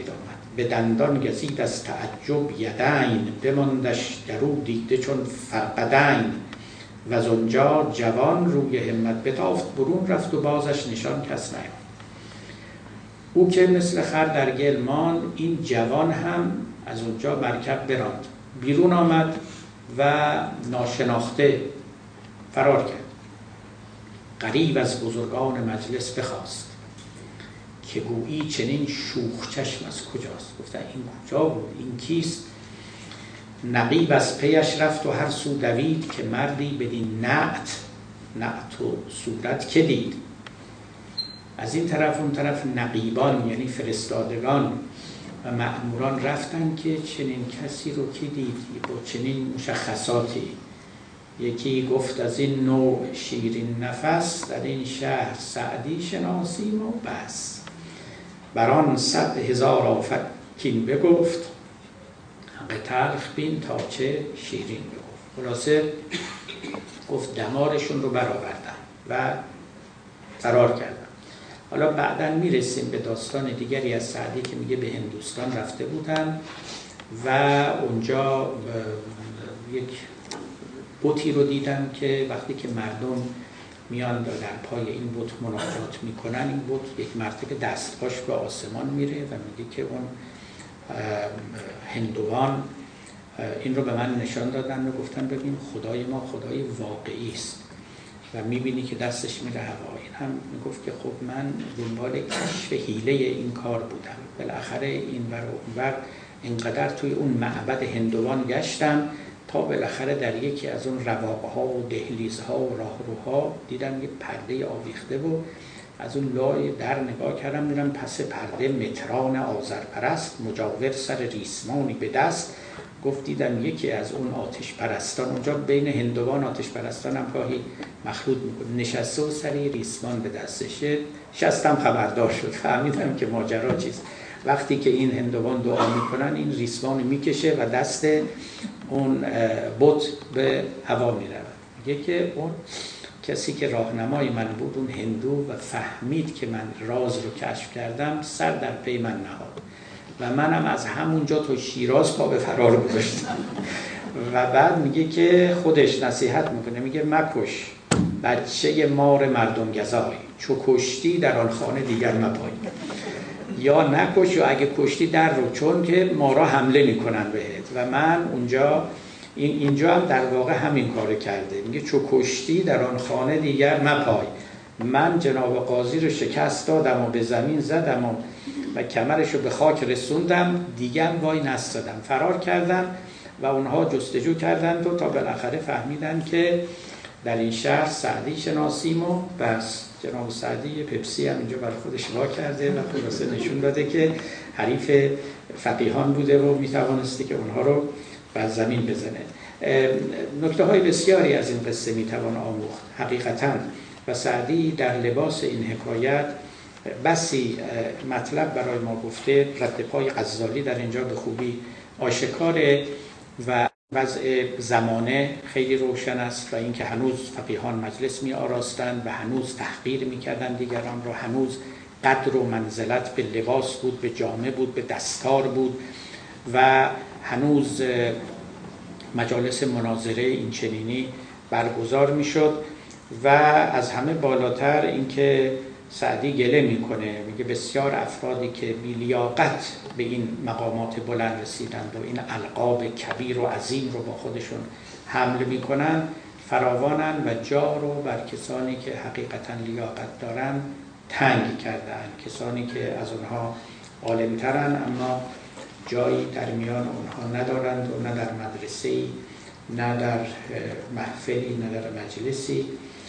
به دندان گزید از تعجب یدین، بماندش درو دیده چون فرقدین. و از اونجا جوان روی همت بتافت، برون رفت و بازش نشان کس نیافت. او که مثل خر در گل ماند، این جوان هم از اونجا مرکب براند، بیرون آمد و ناشناخته فرار کرد. غریو از بزرگان مجلس بخواست، که گویی چنین شوخ چشم از کجاست. گفتن این کجا بود، این کیست؟ نقیب از پیش رفت و هر سو دوید، که مردی بدین نعت و صورت که دید. از این طرف اون طرف نقیبان یعنی فرستادگان و مأموران رفتن که چنین کسی رو کی دید با چنین مشخصاتی. یکی گفت از این نوع شیرین نفس، در این شهر سعدی شناسیم و بس. بران 100,000 آفت کین بگفت، حق تلخ بین تا چه شیرین بگفت. خلاصه گفت دمارشون رو برآوردن و فرار کردن. حالا بعداً میرسیم به داستان دیگری از سعدی که میگه به هندوستان رفته بودن و اونجا یک بتی رو دیدن که وقتی که مردم میان در پای این بت مناجات میکنن، این بت یک مرتبه دستهاش به آسمان میره و میگه که اون هندوان این رو به من نشان دادن و گفتن ببین خدای ما خدای واقعی است و میبینی که دستش میره هوا. این هم میگفت که خب من دنبال کشف حیله این کار بودم. بالاخره این ور و اون ور اینقدر توی اون معبد هندوان گشتم تا بالاخره در یکی از اون رواقها و دهلیزها و راهروها دیدم یه پرده آویخته و از اون لای در نگاه کردم، دیدم پس پرده متران آذرپرست مجاور سر ریسمانی به دست. گفت دیدم یکی از اون آتش پرستان، اونجا بین هندوان آتش پرستان هم گاهی مخلوط میکنه، نشسته و سر ریسمان به دستشه. شستم خبردار شد، فهمیدم که ماجرا چیست. وقتی که این هندوان دعا میکنن این ریسمان میکشه و دست اون بت به هوا میره. میگه که اون کسی که راهنمای من بود اون هندو و فهمید که من راز رو کشف کردم، سر در پی من نهاد و منم از همونجا تا شیراز پا به فرار گذاشتم. و بعد میگه که خودش نصیحت میکنه، میگه مکش بچه مار مردم گزای، چو کشتی در آن خانه دیگر مپای. یا نکش یا اگه کشتی در رو، چون که مارا حمله میکنن بهت. و من اونجا اینجا هم در واقع همین کار کرده. میگه چو کشتی در آن خانه دیگر مپای، من جناب قاضی رو شکست دادم و به زمین زدم و کمرش رو به خاک رسوندم، دیگه وای نستادم، فرار کردم و اونها جستجو کردند و تا بالاخره فهمیدن که در این شهر سعدی شناسیم و بس. جناب سعدی پپسی هم اینجا برای خودش وا کرده و خلاصه نشون داده که حریف فقیهان بوده و میتوانسته که اونها رو بر زمین بزنه. نکته های بسیاری از این قصه میتوان آموخت حقیقتاً و سعدی در لباس این حکایت بسی مطلب برای ما گفته. رد پای غزالی در اینجا به خوبی آشکاره و وضع زمانه خیلی روشن است و اینکه هنوز فقیهان مجلس می آراستند و هنوز تحقیر می کردن دیگران رو، هنوز قدر و منزلت به لباس بود، به جامه بود، به دستار بود و هنوز مجالس مناظره این چنینی برگزار می شد. و از همه بالاتر اینکه سعدی گله میکنه، میگه بسیار افرادی که بی‌لیاقت به این مقامات بلند رسیدند و این القاب کبیر و عظیم رو با خودشون حمل میکنن فراوانن و جا رو بر کسانی که حقیقتا لیاقت دارن تنگ کردن، کسانی که از اونها عالمترن اما جایی در میان اونها ندارند و نه در مدرسه‌ای، نه در محفلی، نه در مجلسی.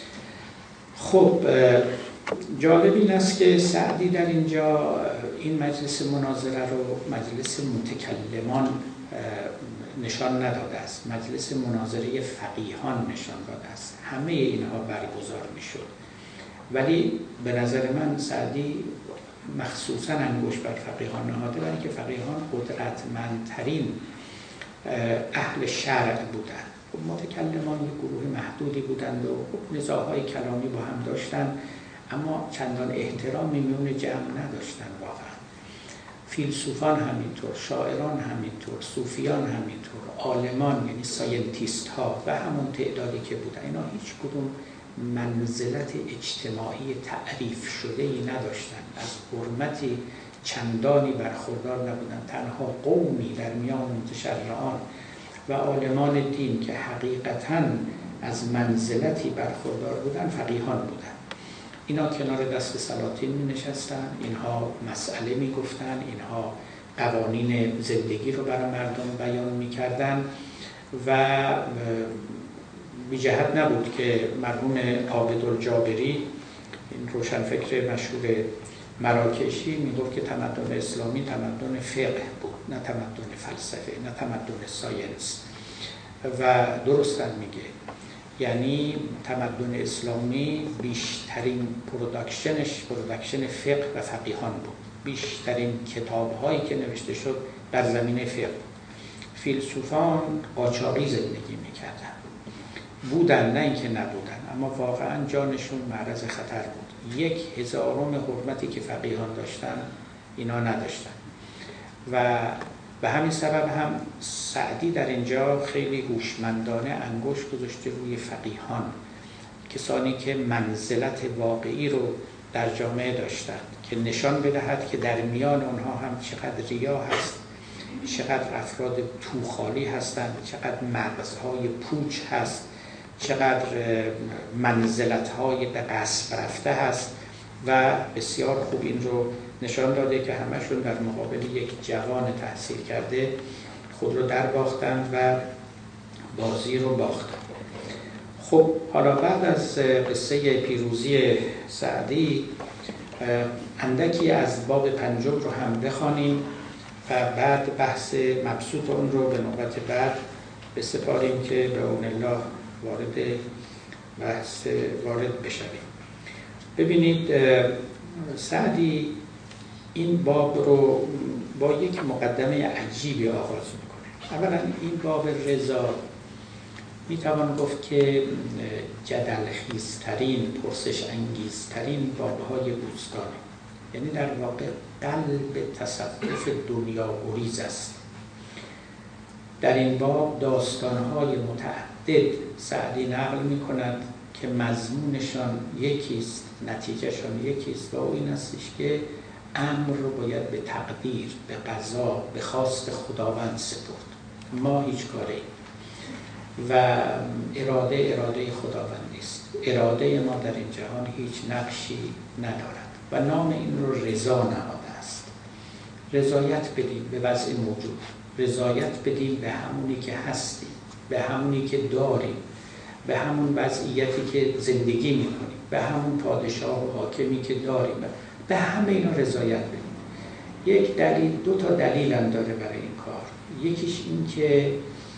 خب جالب این است که سعدی در اینجا این مجلس مناظره رو مجلس متکلمان نشان نداده است، مجلس مناظره فقیهان نشان داده است. همه اینها برگزار میشد، ولی به نظر من سعدی مخصوصا انگشت بر فقیهان نهاده، برای که فقیهان قدرتمندترین اهل شرع بودند. متکلمان یک گروه محدودی بودند و نزاع‌های کلامی با هم داشتند اما چندان احترامی میون جمع نداشتن واقعا. فیلسوفان همینطور، شاعران همینطور، صوفیان همینطور، عالمان یعنی ساینتیست ها و همون تعدادی که بودن، اینا هیچ کدوم منزلت اجتماعی تعریف شده ای نداشتن، از حرمتی چندانی برخوردار نبودن. تنها قومی در میان متشرعان و عالمان دین که حقیقتاً از منزلتی برخوردار بودن فقیهان بودن. اینا کنار دست سلاطین می نشستن، اینها مسئله می گفتن، اینها قوانین زندگی رو برای مردم بیان می کردن و بی جهت نبود که مرحوم عابدالجابری، این روشنفکر مشهور مراکشی، می گفت که تمدن اسلامی تمدن فقه بود، نه تمدن فلسفه، نه تمدن ساینس. و درستن میگه، یعنی تمدن اسلامی بیشترین پروداکشن فقه و فقیهان بود. بیشترین کتاب‌هایی که نوشته شد در زمینه فقه. فیلسوفان قاچاقی زندگی می‌کردن، بودن نه اینکه نبودن، اما واقعا جانشون معرض خطر بود. 1/1000 حرمتی که فقیهان داشتن اینا نداشتن. و به همین سبب هم سعدی در اینجا خیلی هوشمندانه انگشت گذاشته روی فقیهان، کسانی که منزلت واقعی رو در جامعه داشتند، که نشان بدهد که در میان اونها هم چقدر ریا هست، چقدر افراد توخالی هستند، چقدر مغزهای پوچ هست، چقدر منزلت‌های به قصب رفته هست. و بسیار خوب این رو نشان داده که همشون در مقابل یک جوان تحصیل کرده خود رو در باختند و بازی رو باختند. خب حالا بعد از قصه پیروزی سعدی اندکی از باب 5 رو هم بخوانیم و بعد بحث مبسوط اون رو به نوبت بعد بسپاریم که به اون الله وارد بشویم. ببینید سعدی این باب رو با یک مقدمه عجیبی آغاز میکنه. اولا این باب رضا میتوان گفت که جدلخیزترین، پرسش انگیزترین بابهای بوستانه، یعنی در واقع قلب تصوف دنیا گریز است. در این باب داستانهای متعدد سعدی نقل میکند که مضمونشان یکیست، نتیجهشان یکیست، و او این استش که امر رو باید به تقدیر، به قضا، به خواست خداوند سپرد. ما هیچ کاری و اراده خداوند است. اراده ما در این جهان هیچ نقشی ندارد و نام این رو رضا نهاده است. رضایت بدیم به وضع موجود، رضایت بدیم به همونی که هستیم، به همونی که داریم، به همون وضعیتی که زندگی میکنیم، به همون پادشاه و حاکمی که داریم، به همه اینا رضایت بدیم. یک دلیل، 2 تا دلیل هم داره برای این کار. یکیش این که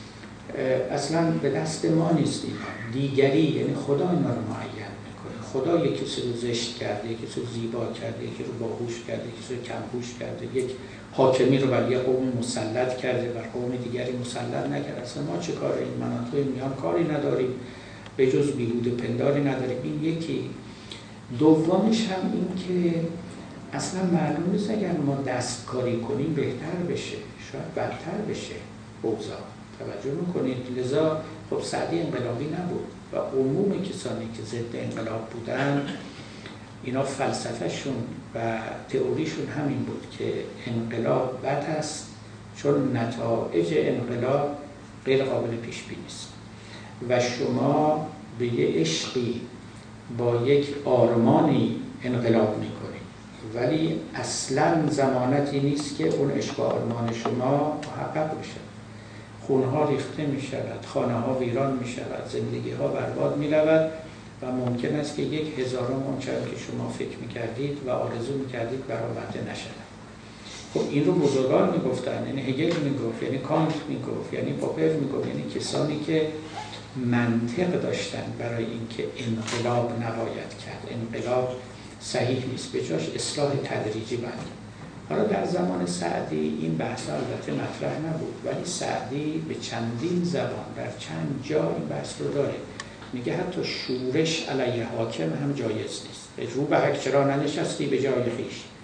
اصلا به دست ما نیست اینا، دیگری، یعنی خدا اینا رو معین میکنه. خدا یک کسی رو زشت کرده، یک کسی رو زیبا کرده، یکی رو باهوش کرده، یکی رو کمهوش کرده، یک حاکمی رو بر یک قوم مسلط کرده، بر قوم دیگری مسلط نکرده. اصلا ما چه کاره؟ این مناطق میان کاری نداریم، به جز بیهوده پنداری نداریم. این یکی. دومیش هم این که اصلا معلوم نیست اگر ما دستکاری کنیم بهتر بشه، شاید بدتر بشه اوضاع. توجه میکنید؟ لذا خب سعدی انقلابی نبود و عموم کسانی که ضد انقلاب بودن اینا فلسفهشون و تئوریشون همین بود که انقلاب بد است چون نتایج انقلاب غیر قابل پیش بینی است و شما به یه عشقی با یک آرمانی انقلاب میکنید، ولی اصلا ضمانتی نیست که اون عشق و آرمان شما محقق بشه. خونها ریخته می شود، خانه ها ویران می شود، زندگی ها برباد می رود و ممکن است که 1/1000 آنچه که شما فکر می کردید و آرزو می کردید برآورده نشود. خب این رو بزرگان می گفتن، یعنی هگل می گفت، یعنی کانت می گفت، یعنی پاپر می گفت، یعنی کسانی که منطق داشتن برای اینکه انقلاب نباید کرد، انقلاب صحیح نیست، به جاش اصلاح تدریجی باید. حالا در زمان سعدی این بحث البته مطرح نبود، ولی سعدی به چندین زبان در چند جا این بحث رو داره. میگه حتی شورش علیه حاکم هم جایز نیست. رو به حق چرا ننشستی به جای خویش،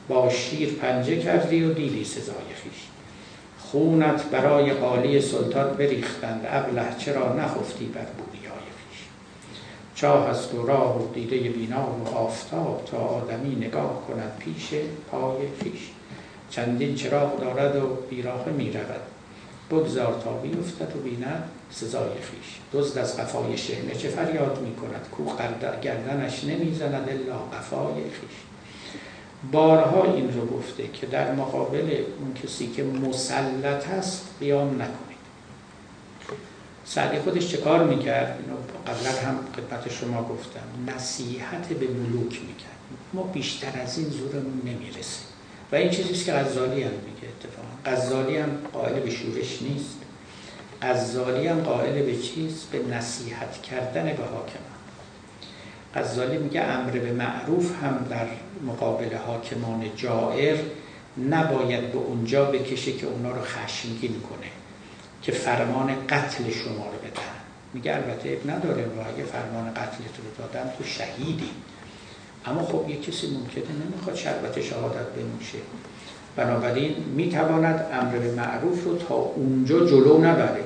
با شیر پنجه کردی و دیدی سزای خویش. خونت برای قالی سلطان بریختند، ابله چرا نخفتی بر بوریای خویش. چاه است و راه و دیده بینا و آفتاب، تا آدمی نگاه کند پیش پای خویش. چندین چراغ دارد و بیراه می رود، بگذار تا بیفتد و بیند سزای خویش. دزد از قفای شحنه چه فریاد می کند، کو گردنش نمی زند الا قفای خویش. بارها این رو گفته که در مقابل اون کسی که مسلط است قیام نکنید. سعدی خودش چه کار میکرد؟ اینو قبلا هم خدمت شما گفتم، نصیحت به ملوک میکرد. ما بیشتر از این زورمون نمیرسه و این چیزیست که غزالی هم میگه. اتفاقا غزالی هم قائل به شورش نیست، غزالی هم قائل به چیز؟ به نصیحت کردن به حاکمان. غزالی میگه امر به معروف هم در مقابل حاکمان جائر نباید به اونجا بکشه که اونا رو خشمگین کنه که فرمان قتل شما رو بدن. میگه البته اب نداره و اگه فرمان قتلت رو دادن تو شهیدی، اما خب یک کسی ممکنه نمیخواد شربت شهادت بنوشه، بنابراین میتواند امر به معروف رو تا اونجا جلو نبره،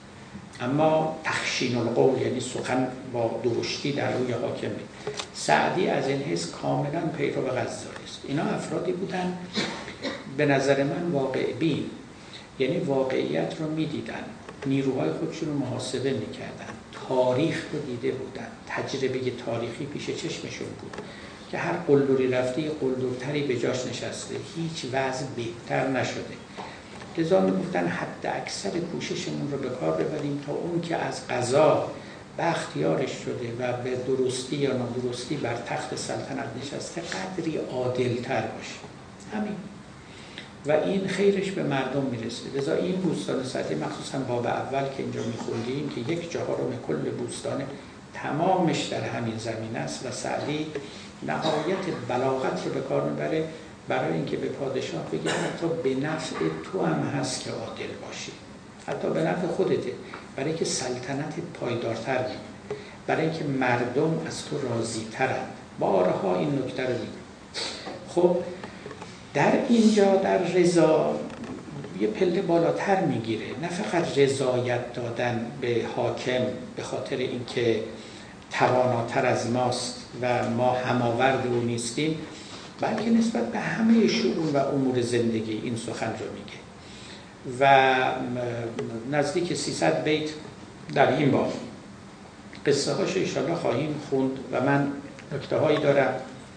اما تخشین القول یعنی سخن با درشتی در روی حاکم. سعدی از این حیث کاملا پیرو غزالی است. اینا افرادی بودن به نظر من واقع بین، یعنی واقعیت رو میدیدن، نیروهای خودشون رو محاسبه میکردن، تاریخ رو دیده بودن، تجربه تاریخی پیش چشمشون بود که هر قلدری رفته یه قلدرتری به جاش نشسته، هیچ وضع بهتر نشده. لذا میگفتن حد اکثر کوششمون رو به کار ببریم تا اون که از قضا بختیارش شده و به درستی یا نادرستی بر تخت سلطنت نشسته قدری عادل‌تر باشه. همین. و این خیرش به مردم میرسه. لذا این بوستان سعدی مخصوصا باب اول که اینجا میخوندیم که 1/4 کل بوستان تمامش در همین زمین است و سعدی نهایت بلاغت رو به کار میبره برای اینکه به پادشاه بگه حتی به نفع تو هم هست که عادل باشی، حتی به نفع خودته، برای اینکه سلطنت پایدارتر میمونه، برای اینکه مردم از تو راضی ترند. بارها این نکته رو میگه. خب در اینجا در رضا یه پله بالاتر میگیره، نه فقط رضایت دادن به حاکم به خاطر اینکه تواناتر از ماست و ما هماورد او نیستیم، بلکه نسبت به همه شؤون و امور زندگی این سخن رو میگه و نزدیک 300 بیت در این باب قصه هاش انشاءالله خواهیم خوند و من نکته هایی دارم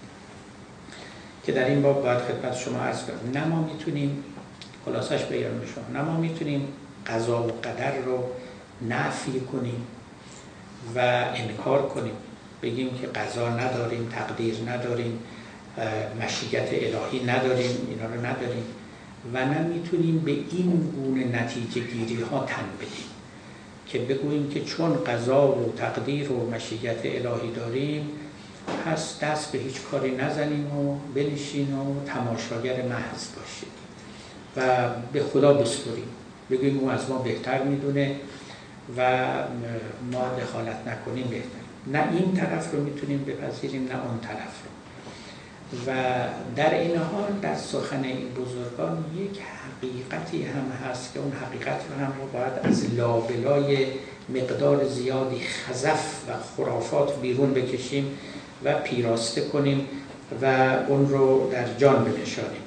که در این باب باید خدمت شما عرض کنم. نه ما میتونیم، خلاصش بگم به شما، نه ما میتونیم قضا و قدر رو نفی کنیم و انکار کنیم، بگیم که قضا نداریم، تقدیر نداریم، مشیت الهی نداریم، اینا رو نداریم و نه میتونیم به این گونه نتیجه گیری ها تن بدیم که بگوییم که چون قضا و تقدیر و مشیت الهی داریم پس دست به هیچ کاری نزنیم و بنشین و تماشاگر محض باشیم و به خدا بسپریم، بگوییم او از ما بهتر میدونه و ما دخالت نکنیم بهتر. نه این طرف رو میتونیم بپذیریم نه اون طرف رو. و در این حال در سخن این بزرگان یک حقیقتی هم هست که اون حقیقت رو هم باید از لابلای مقدار زیادی خزف و خرافات بیرون بکشیم و پیراسته کنیم و اون رو در جان بنشانیم.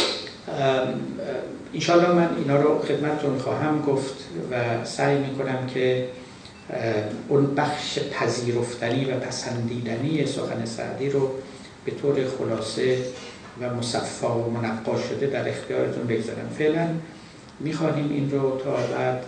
انشاءالله من اینا رو خدمتتون خواهم گفت و سعی میکنم که اون بخش پذیرفتنی و پسندیدنی سخن سعدی رو به طور خلاصه و مصفا و منقا شده در اختیارتون بگذارم. فعلا میخوانیم این رو تا بعد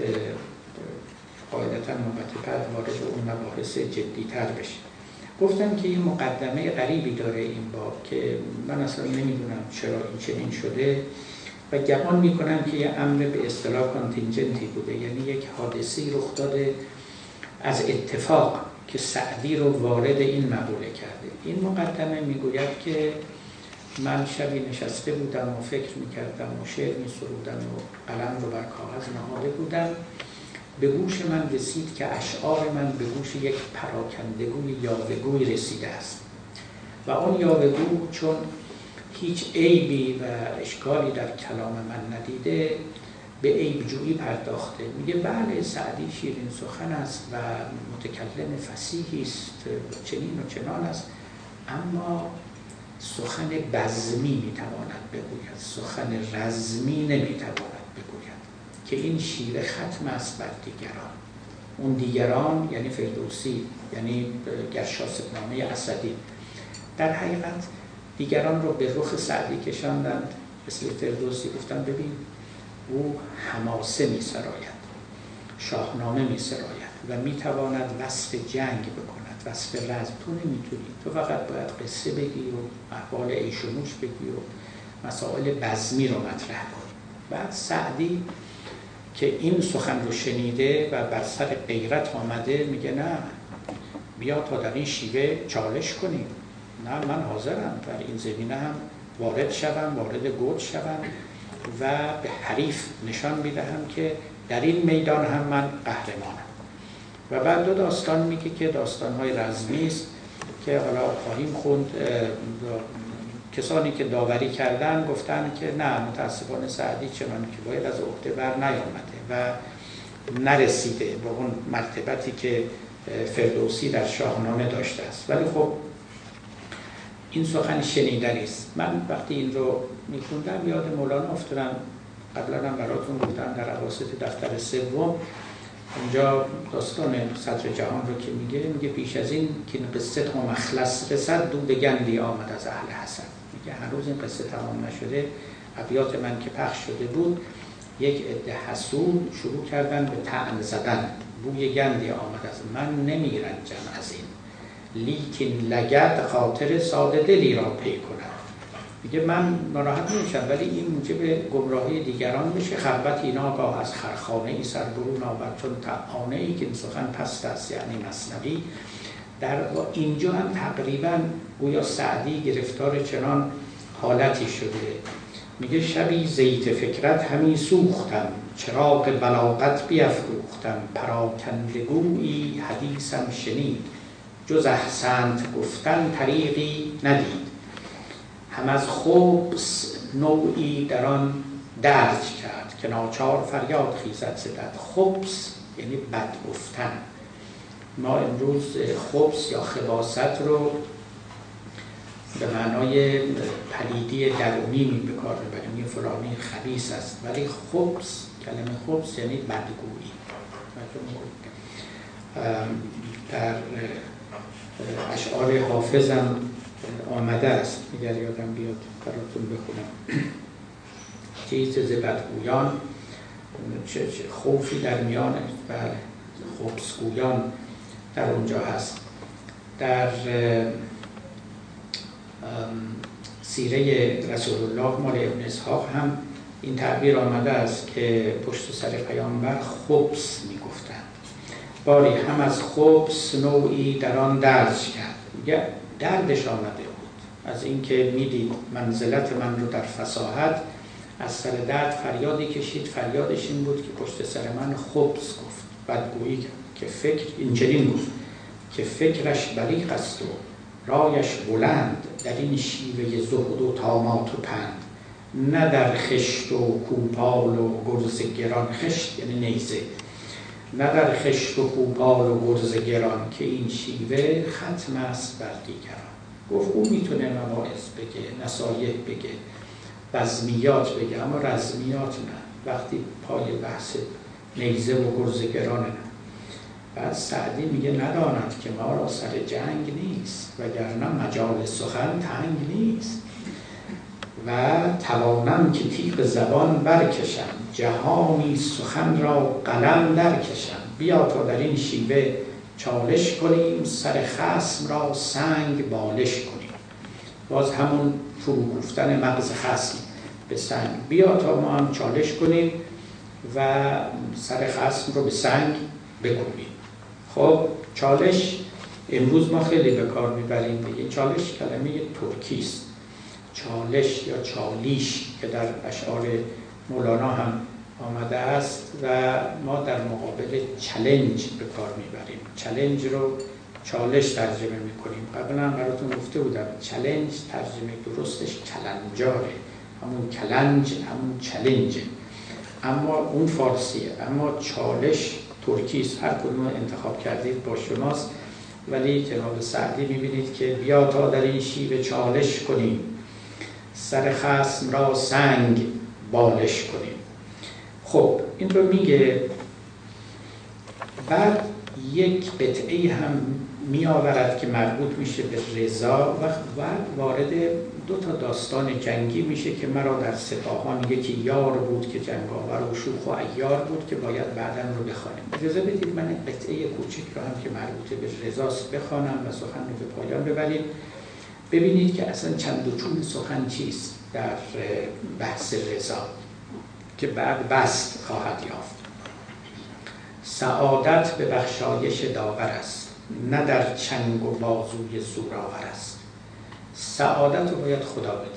قاعدتا نوبت بعد وارد اون مباحث جدی تر بشیم. گفتم که این مقدمه غریبی داره این باب که من اصلا نمیدونم چرا این چنین شده و گمان میکنم که یه امر به اصطلاح کانتینجنتی بوده، یعنی یک حادثی رخ داده از اتفاق که سعدی رو وارد این مقوله کرده. این مقدمه میگوید که من شبی نشسته بودم و فکر میکردم و شعر میسرودم و قلم رو بر کاغذ نهاده بودم، به گوش من رسید که اشعار من به گوش یک پراکندگوی یاوه‌گوی رسیده است و اون یاوه‌گو چون هیچ عیبی و اشکالی در کلام من ندیده به عیب جویی پرداخته. میگه بله سعدی شیرین سخن است و متکلم فصیحی است، چنین و چنان است، اما سخن بزمی میتواند بگوید، سخن رزمی نمیتواند بگوید، که این شیوه ختم است بر دیگران. اون دیگران یعنی فردوسی، یعنی گرشاسب‌نامه اسدی. در حقیقت دیگران رو به رخ سعدی کشاندند، مثل فردوسی گفتن ببین او حماسه می سراید، شاهنامه می سراید و می تواند وصف جنگ بکند، وصف رزم. تو نمیتونی، تو فقط باید قصه بگی و احوال عیش و نوش بگی و مسائل بزمی رو مطرح کنی. بعد سعدی که این سخن رو شنیده و بر سر غیرت آمده میگه نه، بیا تا در این شیوه چالش کنیم، نه من حاضرم در این زمینه هم وارد شوم، وارد گود شوم و به حریف نشان میدهم که در این میدان هم من قهرمانم. و بعد دو داستان میگه که داستان‌های رزمی است که حالا خواهیم خوند. کسانی که داوری کردن گفتن که نه، متاسفانه سعدی چنان که باید از عهده بر نیامده و نرسیده به اون مرتبتی که فردوسی در شاهنامه داشته است. ولی خب این سخن شنیدنی است. من وقتی این رو میخوندم یاد مولانا افتادم، قبلا هم براتون گفتم در اواسط دفتر سوم، اونجا داستان صدر جهان رو که میگه پیش از این که این قصه تا مخلص رسد دود گندی آمد از اهل حسد. میگه هنوز این قصه تمام نشده، ابیات من که پخش شده بود، یک عده حسود شروع کردن به طعن زدن، بوی گندی آمد از من نمیرنجم از این، لیکن لگد خاطر ساده دلی را پی کنم. میگه من ناراحت نمیشم ولی این موجب گمراهی دیگران بشه. خلوتی ناگاه از خرخانه ای سر برون آورد چون طعانه ای که این سخن پست است، یعنی مثنوی. در اینجا هم تقریبا گویا سعدی گرفتار چنان حالتی شده. میگه شبی زیت فکرت همی سوختم، چراغ بلاغت بیفروختم، پراکندگویی حدیثم شنید، جز احسنت گفتن طریقی ندید، هم از خبث نوعی در آن درج کرد، که ناچار فریاد خیزد زدد. خبث یعنی بد گفتن. ما امروز خبث یا خباثت رو به معنای پلیدی درونی به کار میبریم، یه فلانی خبیث است، ولی خبث، کلمه خبث یعنی بدگویی. در اشعار حافظم آمده است، اگر یادم بیاد براتون بخونم. چیز ز بدگویان چه خوفی در میان و خبثگویان در اونجا هست. در سیره رسول الله مال ابن اسحاق هم این تعبیر آمده است که پشت سر پیامبر خبث میگفتند. باری هم از خبث نوعی در آن درج کرد. میگه دردش آمده بود از اینکه میدید منزلت من رو در فصاحت، از سر درد فریادی کشید. فریادش این بود که پشت سر من خبث گفت، بدگویی کرد، که فکر اینجوری گفت که فکرش بلیغ است و رایش بلند، در این شیوه زهد و طامات و پند، نه در خشت و کوپال و گرز گران. خشت یعنی نیزه. نه در خشت و کوپال و گرز گران، که این شیوه ختم است بر دیگران. گفت او میتونه مواعظ بگه، نصایح بگه، بزمیات بگه، اما رزمیات نه. وقتی پای بحث نیزه و گرز گرانه نه. بعد سعدی میگه نداند که ما را سر جنگ نیست، وگرنه مجال سخن تنگ نیست، و توانم که تیغ زبان برکشم، جهانی سخن را قلم درکشم. بیا تا در این شیوه چالش کنیم، سر خصم را سنگ بالش کنیم. باز همون فرو گفتن مغز خصم به سنگ. بیا تا ما هم چالش کنیم و سر خصم رو به سنگ بکوبیم. خب چالش امروز ما خیلی به کار میبریم دیگه. چالش کلمه ترکی است. چالش یا چالیش که در اشعار مولانا هم آمده است و ما در مقابل چالش به کار میبریم. چالش رو چالش ترجمه میکنیم. قبلا براتون گفته بودم چالش ترجمه درستش کلنجاره، همون کلنج همون چالنجه، اما اون فارسیه. اما چالش ترکی است، هر کدوم انتخاب کردید با شماست. ولی جناب سعدی میبینید که بیا تا در این شیوه چالش کنیم، سر خصم را سنگ بالش کنیم. خب این رو میگه. بعد یک قطعه هم می آورد که مربوط میشه به رضا و وارد دو تا داستان جنگی میشه که مرا در سپاهان یکی یار بود که جنگاور و شوخ و عیار بود که باید بعداً رو بخوانیم. اجازه بدید من قطعه کوچک رو هم که مربوط به رضاست بخوانم و سخن رو به پایان ببریم. ببینید که اصلا چند و چون سخن چیست در بحث رضا که بعد بست خواهد یافت. سعادت به بخشایش داور است، نه در چنگ و بازوی زورآور است. سعادت رو باید خدا بده.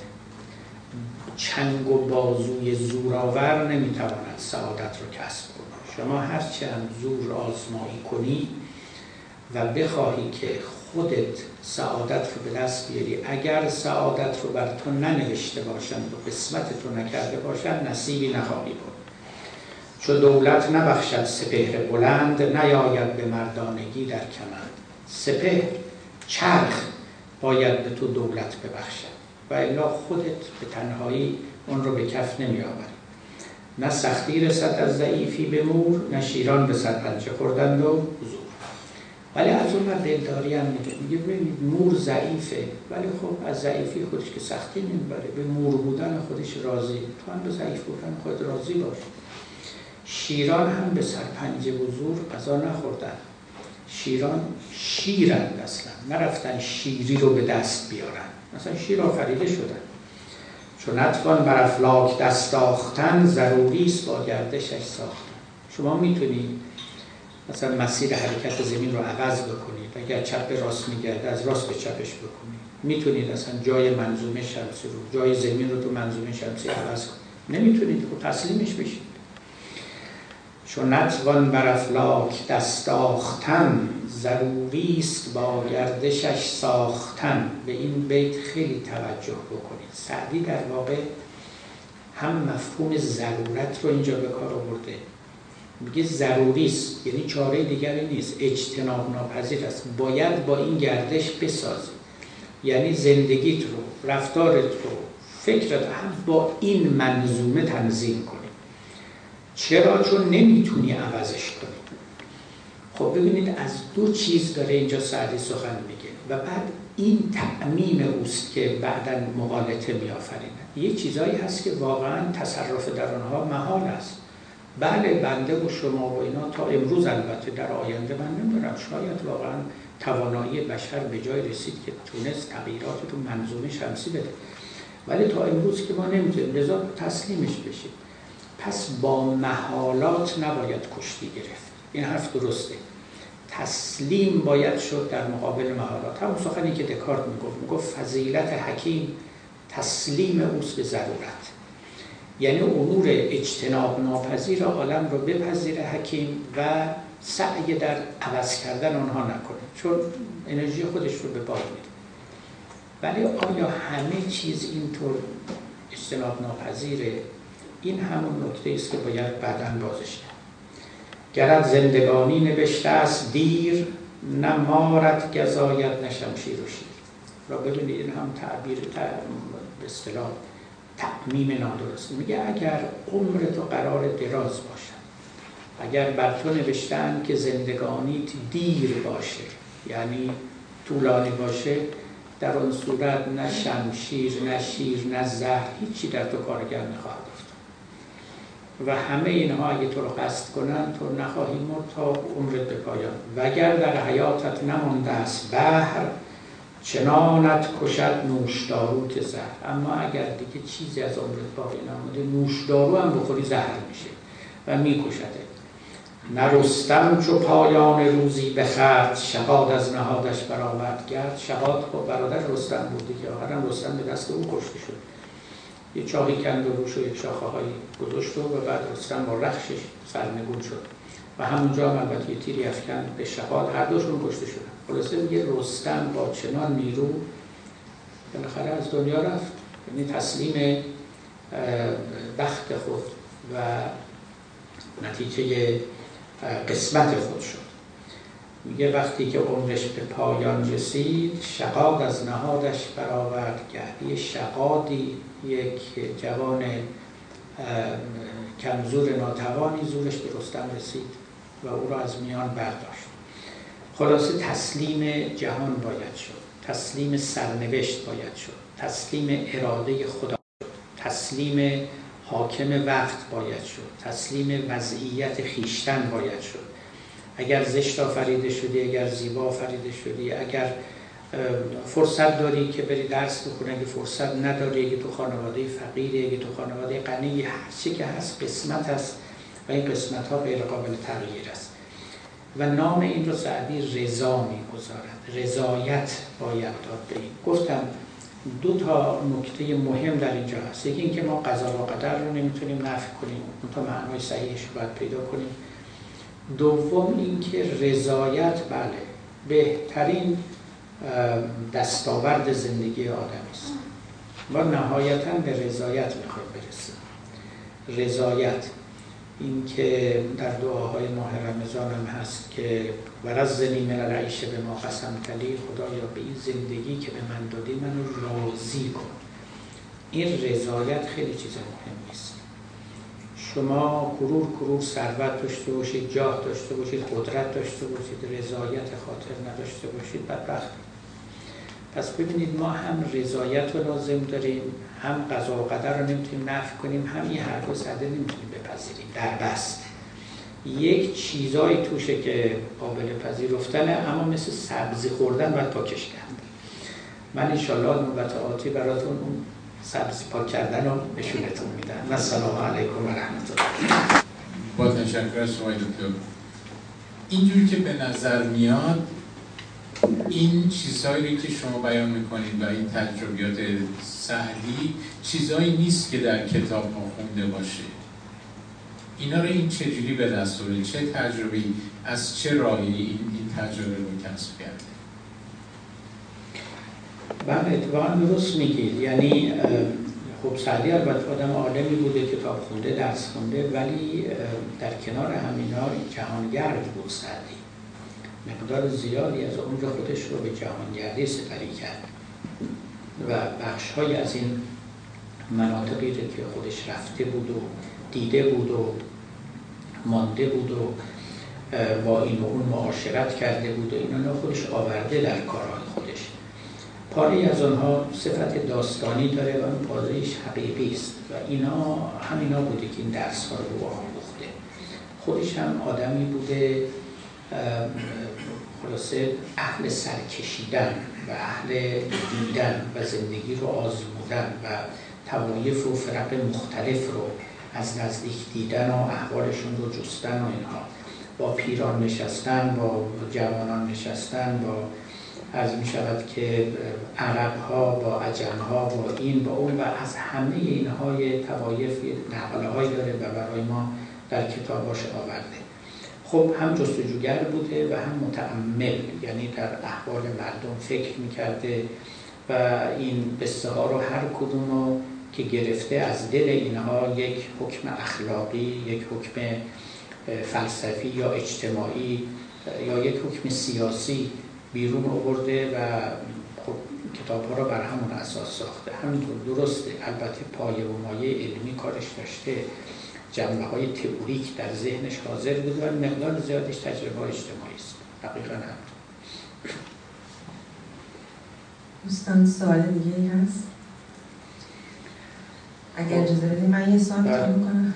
چنگ و بازوی زورآور نمیتواند سعادت رو کسب کنه. شما هرچند زور آزمایی کنی و بخواهی که خودت سعادت رو به دست بیاری، اگر سعادت رو بر تو ننوشته باشند و قسمت تو نکرده باشند، نصیبی نخواهی بود. چو دولت نبخشد سپهر بلند، نیاید به مردانگی در کمند. سپهر چرخ باید به تو دولت ببخشد و الا خودت به تنهایی اون رو به کف نمی آوری. نه سختی رسد از ضعیفی به مور، نه شیران به سر پنجه خوردند و زور. ولی از اون دلداری هم میگه ببینید مور ضعیفه، ولی خب از ضعیفی خودش که سختی نمیبره، به مور بودن خودش راضی. تو هم به ضعیف بودن خود راضی باش. شیران هم به سرپنجه و زور غذا نخوردن. شیران شیرند، اصلا نرفتن شیری رو به دست بیارن، مثلا شیر آفریده شدن. چون نتوان بر افلاک دست آختن، ضروری است با گردشش ساختن. شما میتونید مثلا مسیر حرکت زمین رو عوض بکنید، اگر چپ به راست میگرده از راست به چپش بکنید. میتونید اصلا جای منظومه شمسی رو، جای زمین رو تو منظومه شمسی عوض کنید. نمیتونید، خب تسلیمش بشید. چون نتوان بر افلاک دست آختن، ضروری است با گردشش ساختن. به این بیت خیلی توجه بکنید. سعدی در واقع هم مفهوم ضرورت رو اینجا به کار آورده. میگه ضروری است، یعنی چاره دیگری نیست، اجتناب ناپذیر است، باید با این گردش بسازی. یعنی زندگیت رو، رفتارت رو، فکرت هم با این منظومه تنظیم کنی. چرا؟ چون نمیتونی عوضش کنی. خب ببینید از دو چیز داره اینجا سعدی سخن میگه و بعد این تعمیم اوست که بعداً مغالطه میآفرینه. یه چیزایی هست که واقعاً تصرف در آنها محال است. بله بنده و شما و اینا تا امروز، البته در آینده من نمیدونم، شاید واقعاً توانایی بشر به جای رسید که تونست تغییرات تو منظومه شمسی بده، ولی تا امروز که ما نمیتونیم، لذا تسلیمش بشیم. پس با محالات نباید کشتی گرفت. این حرف درسته. تسلیم باید شد در مقابل محالات. همون سخنی که دکارت میگفت فضیلت حکیم تسلیم اوست به ضرورت. یعنی امور اجتناب ناپذیر عالم رو بپذیره حکیم و سعی در عوض کردن اونها نکنه، چون انرژی خودش رو به باد میده. ولی آیا همه چیز اینطور اجتناب ناپذیره؟ این همون نکته است که باید بعداً بازش کرد. گرت زندگانی نوشته است دیر، نه مارت گزاید نه شمشیر و شیر. را ببینید این هم تعبیر به اصطلاح تعمیم نادرست. میگه اگر عمر تو قرار دراز باشد، اگر بر تو نوشتن که زندگانیت دیر باشه، یعنی طولانی باشه، در اون صورت نه شمشیر نه شیر نه زهر هیچی در تو کارگر نخواهد افتاد و همه اینها اگه تو رو قصد کنن تو نخواهی مرد تا عمرت به پایان. وگر در حیاتت نمانده است بحر، چنانت کشد نوشداروت زهر. اما اگر دیگه چیزی از عمرت باقی نمانده، نوشدارو هم بخوری زهر میشه و میکشده. نه رستم چو پایان روزی بخورد، شهاد از نهادش برآورد گرد. شهاد با برادر رستم بوده که آخرم رستم به دست او کشته شد. یه چاهی کند و روش و یک شاخه هایی گذاشت و بعد رستم با رخشش سرنگون شد و همونجا هم البته یه تیری افکن به شهاد، هر دوشون کشته شدن. خلاصه میگه رستم با چنان نیرو بالاخره از دنیا رفت، یعنی تسلیم بخت خود و نتیجه قسمت خود شد. میگه وقتی که عمرش به پایان رسید، شقاد از نهادش برآورد گردی. شقادی یک جوان کمزور ناتوانی زورش به رستم رسید و او را از میان برداشت. خلاصه تسلیم جهان باید شد، تسلیم سرنوشت باید شد، تسلیم اراده خدا شد، تسلیم حاکم وقت باید شد، تسلیم وضعیت خیشتن باید شد. اگر زشت آفریده شدی، اگر زیبا آفریده شدی، اگر فرصت داری که بری درس بخونی، اگه فرصت نداری، اگه تو خانواده فقیری، اگه تو خانواده غنی، هر چی که هست قسمت هست و این قسمت ها غیر قابل تغییر است. و نام این رو سعدی رضا می‌گذارد. رضایت باید داد به این. گفتم دو تا نکته مهم در اینجا هست. یکی اینکه ما قضا و قدر رو نمیتونیم نفی کنیم، اون تا معنای صحیحش رو باید پیدا کنیم. دوم اینکه رضایت بله بهترین دستاورد زندگی آدمی است. ما نهایتاً به رضایت میخوایم برسیم. رضایت این که در دعاهای ماه رمضان هم هست که ورزقنی من العیش بما قسمت لی، خدایا به این زندگی که به من دادی منو راضی کن. این رضایت خیلی چیز مهمی است. شما کرور ثروت داشته باشید، جاه داشته باشید، قدرت داشته باشید، رضایت خاطر نداشته باشید، بدبختید. پس ببینید ما هم رضایت رو لازم داریم، هم قضا و قدر رو نمیتونیم نفی کنیم، هم این هر دو ساده نمیتونیم بپذیریم. در بست یک چیزایی توشه که قابل پذیرفتنه، اما مثل سبزی خوردن باید پاکش کرد. من انشالله نوبت آتی براتون اون سبزی پاک کردن رو نشونتون میدم. و السلام علیکم و رحمت الله. با تشکر از شما دکتر. اینجوری که به نظر میاد این چیزهایی که شما بیان میکنید و این تجربیات سعدی چیزهایی نیست که در کتاب ها خونده باشه. اینا رو این چجوری به دست آورده؟ چه تجربی از چه راهی این تجربه رو کسب کرده؟ بله اتفاقا درست میگید. یعنی خب سعدی البته آدم عالمی بوده، کتاب خونده، درس خونده، ولی در کنار همینا جهانگرد بود. سعدی مقدار زیادی از عمر خودش رو به جهانگردی سپری کرد و بخش‌های از این مناطقی که خودش رفته بود و دیده بود و مانده بود و با این و اون معاشرت کرده بود و اینا خودش آورده در کارهای خودش. پاره از آنها صفت داستانی داره و اون پاره‌ایش حقیقی است و همینا بوده که این درس‌ها رو آموخته. خودش هم آدمی بوده خلاصه اهل سرکشیدن و اهل دیدن و زندگی رو آزمودن و طوایف و فرق مختلف رو از نزدیک دیدن و احوالشون رو جستن و اینها. با پیران نشستن، با جوانان نشستن، با عرض می شود که عرب ها با عجم ها با این با اون و از همه اینهای طوایف نقله هایی داره و برای ما در کتاباش آورده. خب هم جستجوگر بوده و هم متأمل، یعنی در احوال مردم فکر میکرده و این قصه ها رو هر کدوم رو که گرفته از دل اینها یک حکم اخلاقی، یک حکم فلسفی یا اجتماعی یا یک حکم سیاسی بیرون آورده و خب کتاب ها رو بر همون اساس ساخته. همینطور درسته، البته پایه و مایه علمی کارش داشته، جنبه های تئوریک در ذهنش حاضر بود و مقدار زیادش تجربه اجتماعی است. دقیقاً هم. دوستان سوال دیگه ای هست؟ اگر اجازه بدید من یه سوال می‌کنم.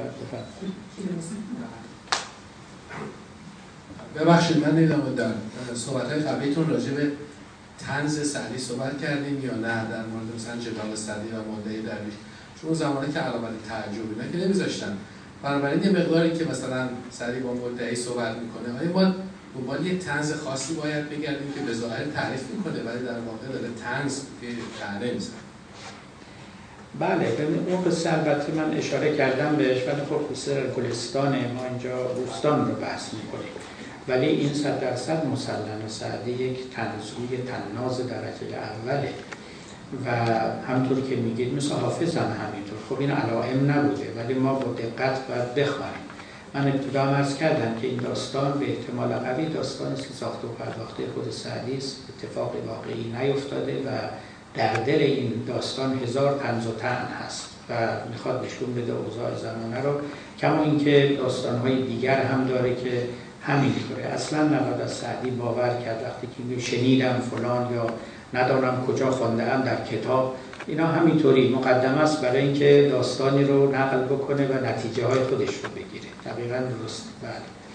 ببخشید من نمیدونم در صحبت‌های قبلیتون راجع به طنز سعدی صحبت کردیم یا نه، در مورد مثلا جدال سعدی و ماده درویش، چون زمانی که علامت تعجبی نه که نمیذاشتن. بنابراین یه مقداری که مثلا سعدی با مدعی صحبت میکنه، آیا ما دنبال یه طنز خاصی باید بگردیم که به ظاهر تعریف میکنه ولی در واقع داره طنز که طعنه میزنه؟ بله، به اون قصه البته من اشاره کردم بهش، ولی خب قصه گلستانه، ما اینجا بوستان رو بحث میکنیم، ولی این 100% مسلم سعدی یک طنزگوی طناز درجه اوله و همطور که میگید مثل حافظ هم همینطور. خب این علائم نبوده ولی ما با دقت باید بخوانیم. من ابتدا عرض کردم که این داستان به احتمال قوی داستانی است که ساخته و پرداخته خود سعدی است، اتفاق واقعی نیفتاده و در دل این داستان هزار طنز و طعن هست و میخواد نشون بده اوضاع زمانه رو، کما اینکه داستان‌های دیگر هم داره که همینطوره. اصلا نباید از سعدی باور کرد وقتی که شنیدم فلان یا ندانم کجا خوانده‌ام در کتاب، اینا همینطوری مقدمه است برای اینکه داستانی رو نقل بکنه و نتیجه های خودش رو بگیره. دقیقاً درست. بله.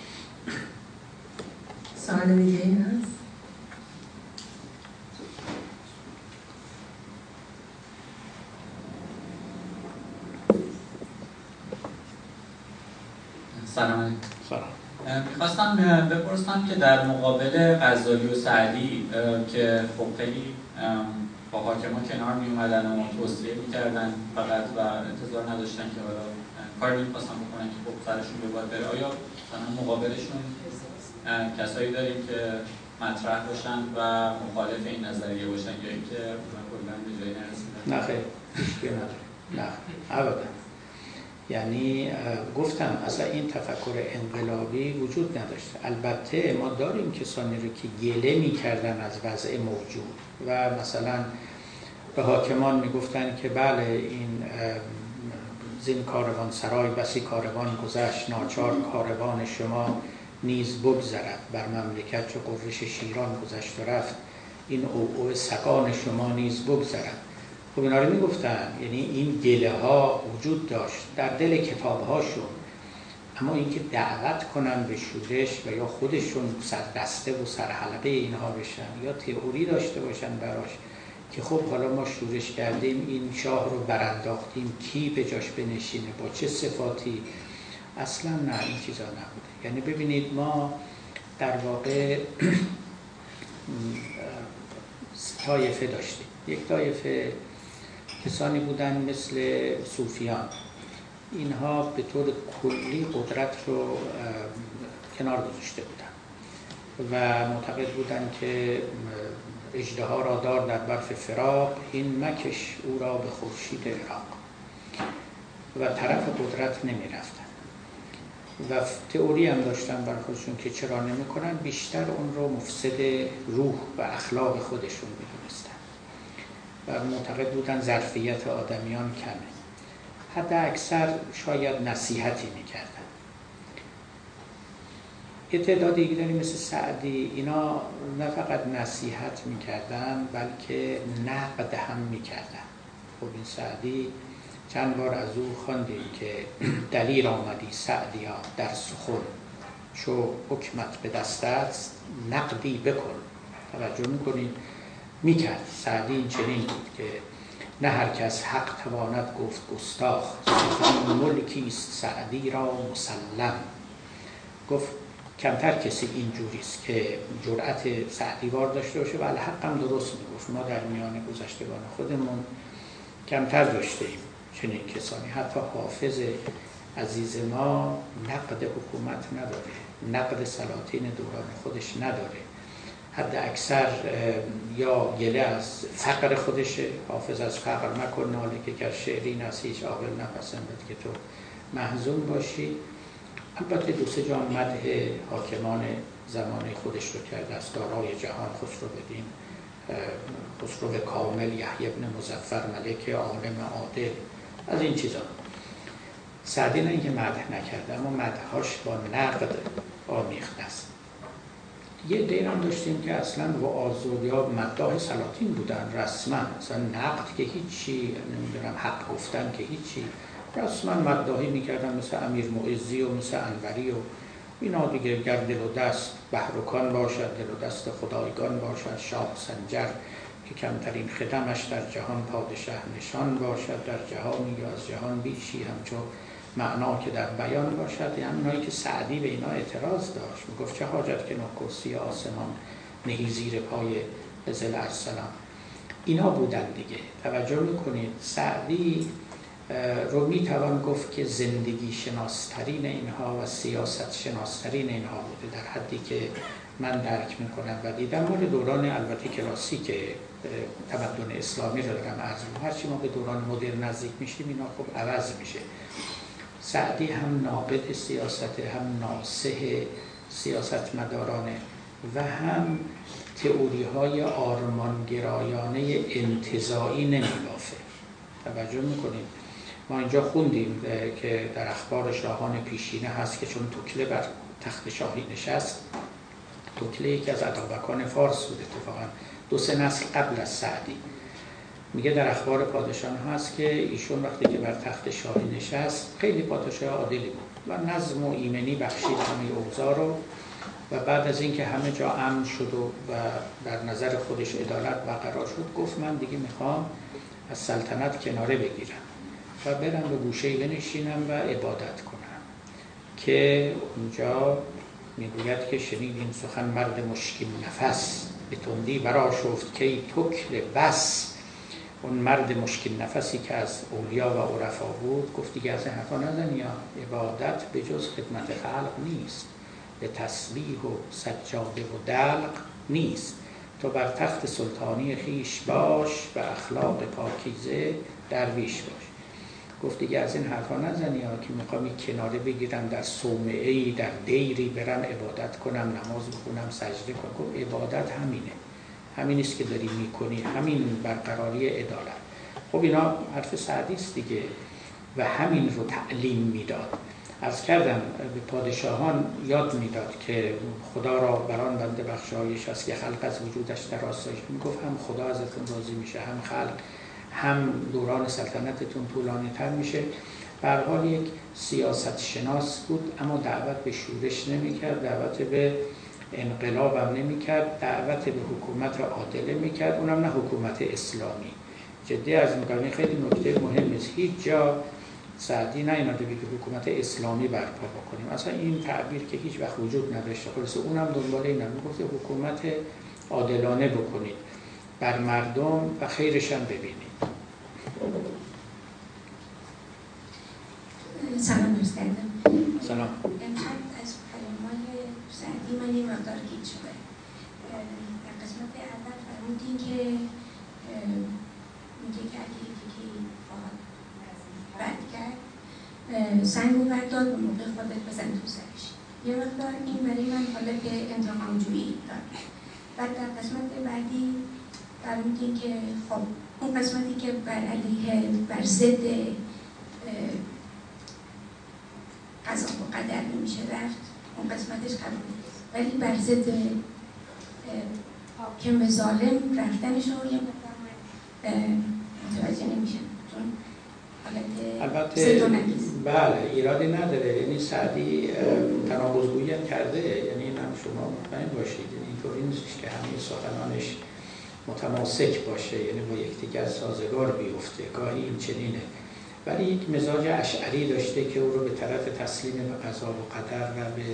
سوال دیگه این هست؟ سلام علیکم. سلام. میخواستم بپرسم که در مقابل غزالی و سعدی که خب خیلی با حاکما کنار می اومدن و توصیه میکردن فقط و انتظار نداشتن که حالا کاری نمیخواستن بکنن که خب سرشون به باد بره، آیا مثلا مقابلشون کسایی داریم که مطرح باشن و مخالف این نظریه باشن یا اینکه کلا به جایی نرسیدن؟ نه خیر، هیچ نداره. نه ابدا. یعنی گفتم اصلا این تفکر انقلابی وجود نداشته. البته ما داریم کسانی رو که گله میکردن از وضع موجود و مثلا به حاکمان میگفتن که بله این زین کاروان سرای بسی کاروان گذشت، ناچار کاروان شما نیز بگذرد، بر مملکت چو قرش شیران گذشت و رفت، این او سگان شما نیز بگذرد. خب اینا رو میگفتن، یعنی این گله ها وجود داشت در دل کتاب هاشون، اما اینکه دعوت کنن به شورش و یا خودشون سردسته و سرحلقه اینها بشن یا تئوری داشته باشن براش که خب حالا ما شورش کردیم این شاه رو برانداختیم کی به جاش بنشینه با چه صفاتی، اصلا نه، این چیزا نبوده. یعنی ببینید ما در واقع طایفه داشتیم. یک طایفه کسانی بودن مثل صوفیان، اینها به طور کلی قدرت رو کنار گذاشته بودن و معتقد بودن که اژدها را دار در برف فراق، این مکش او را به خورشید عراق، و طرف قدرت نمی رفتن و تئوری هم داشتن بر خودشون که چرا نمی کنن، بیشتر اون رو مفسد روح و اخلاق خودشون میدونستن و معتقد بودن ظرفیت آدمیان کمه، حتی اکثر شاید نصیحتی میکردن. یه تعداد دیگه داریم مثل سعدی، اینا نه فقط نصیحت میکردن بلکه نقد هم میکردن. خب این سعدی چند بار از او خواندیم که دلیر آمدی سعدیا در سخن، چو حکمت به دست است نقدی بکن. توجه میکنید میکرد سعدی این چنین بود که نه هر کس حق تواند گفت گستاخ، سخن ملکیست سعدی را مسلم. گفت کمتر کسی اینجوریست که جرأت سعدیوار داشته باشه و الحق هم درست میگفت. ما در میان گذشتگان خودمون کمتر داشتیم چنین کسانی. حتی حافظ عزیز ما نقد حکومت نداره، نقد سلاطین دوران خودش نداره، حد اکثر یا گله از فقر خودشه. حافظ از فقر مکن ناله که گر شعری از هیچ عاقل نپسندد که تو محزون باشی. البته دو سه جا مدح حاکمان زمانه خودش رو کرده است، دارای جهان خسروالدین، خسرو کامل، یحیی بن مظفر ملک عالم عادل، از این چیزا. سعدی نه اینکه مدح نکرده اما مدحاش با نقد آمیخته است. یه دیر هم داشتیم که اصلا وعاظ یا مداح سلاطین بودن رسما، اصلا نقد که هیچی، نمیدونم حق گفتن که هیچی، رسما مداحی میکردن مثل امیر معزی و مثل انوری و اینا دیگه. گر دل و دست بحرکان باشد، دل و دست خدایگان باشد، شاه سنجر که کمترین خدمش در جهان پادشه نشان باشد، در جهانی یا از جهان بیشی همچو معنا که در بیان باشد. یعنی اونایی که سعدی به اینا اعتراض داشت، میگفت چه حاجت که نه کرسی آسمان نهی زیر پای ازل ارسلان. اینا بودن دیگه. توجه میکنید سعدی رو میتوان گفت که زندگی شناسترین اینها و سیاست شناسترین اینها بوده در حدی که من درک میکنم و دیدم. مال دوران البته کلاسیک تمدن اسلامی رو دارم عرض میکنم. هرچی ما به دوران مدرن نزدیک میشیم اینا خب عوض میشه. سعدی هم ناقد سیاست، هم ناصح سیاستمدارانه و هم تئوری های آرمانگرایانه انتزاعی نمیبافه. توجه میکنید ما اینجا خوندیم که در اخبار شاهان پیشینه هست که چون توکله بر تخت شاهی نشست، توکله یکی از اتابکان فارس بود اتفاقا 2-3 نسل قبل از سعدی، میگه در اخبار پادشاهان هست که ایشون وقتی که بر تخت شاهی نشست خیلی پادشاه عادلی بود و نظم و ایمنی بخشید همه اوضاع رو و بعد از اینکه همه جا امن شد و در نظر خودش عدالت برقرار شد گفت من دیگه میخوام از سلطنت کناره بگیرم و برم به گوشه‌ای بنشینم و عبادت کنم. که اونجا میگوید که شنیدیم سخن مرد مشکین نفس به تندی برا شفت که ای توکل بس. اون مرد مشکین نفسی که از اولیا و عرفا بود گفت دیگه از این حرفا نزن، یا عبادت به جز خدمت خلق نیست، به تسبیح و سجاده و دلق نیست. تو بر تخت سلطانی خیش باش و اخلاق پاکیزه درویش باش. گفت دیگه از این حرفا نزنی ها که میخوام کناره بگیرم در صومعه‌ای در دیری برم عبادت کنم، نماز بخونم، سجده کنم. گفت عبادت همینه، همین است که داری میکنی، همین برقراری عدالت. خب اینا حرف سعدی است دیگه و همین رو تعلیم میداد. عرض کردم به پادشاهان یاد میداد که خدا را بران بنده بخشایش است که خلق از وجودش در آسایش. میگفت هم خدا ازتون راضی میشه، هم خلق، هم دوران سلطنتتون طولانی تر میشه. به هر حال یک سیاست شناس بود، اما دعوت به شورش نمیکرد، دعوت به انقلاب هم نمیکرد، دعوت به حکومت عادله میکرد، اونم نه حکومت اسلامی. جدی از میکنم خیلی نکته مهمی است. هیچ جا سعدی نیامده بگه حکومت اسلامی برپا بکنیم، اصلا این تعبیر که هیچ وقت وجود نداشته. خلاص اونم دنبال اینم میگفت حکومت عادلانه بکنید بر مردم و خیرش هم ببینید. سلام دوست کردم. سلام. امشب از کلمات سعدی من یه مقدار گیج شده. در قسمت اول فرمودین که میگه که اگه یکی خواهد رد کرد سنگ و بردار به موقع خودت بزن تو سرش. یه مقدار این برای من حالت انتقامجویی داره. بعد در قسمت بعدی فرمودین که خب اون قسمتی که بر علیه بر ضد قضا و قدر نمیشه رفت، اون قسمتش قبول نیست، ولی بر ضد حاکم ظالم رفتنش رو یه متوجه نمیشن، چون البته بله ایرادی نداره. یعنی سعدی تناقض‌گویی هم کرده، یعنی این هم شما مطمئن باشید، یعنی اینطوری نیست که همه سخنانش متماسک باشه، یعنی با یکدیگر سازگار بیفته، گاهی این چنینه. ولی یک مزاج اشعری داشته که او رو به طرف تسلیم به قضا و قدر و به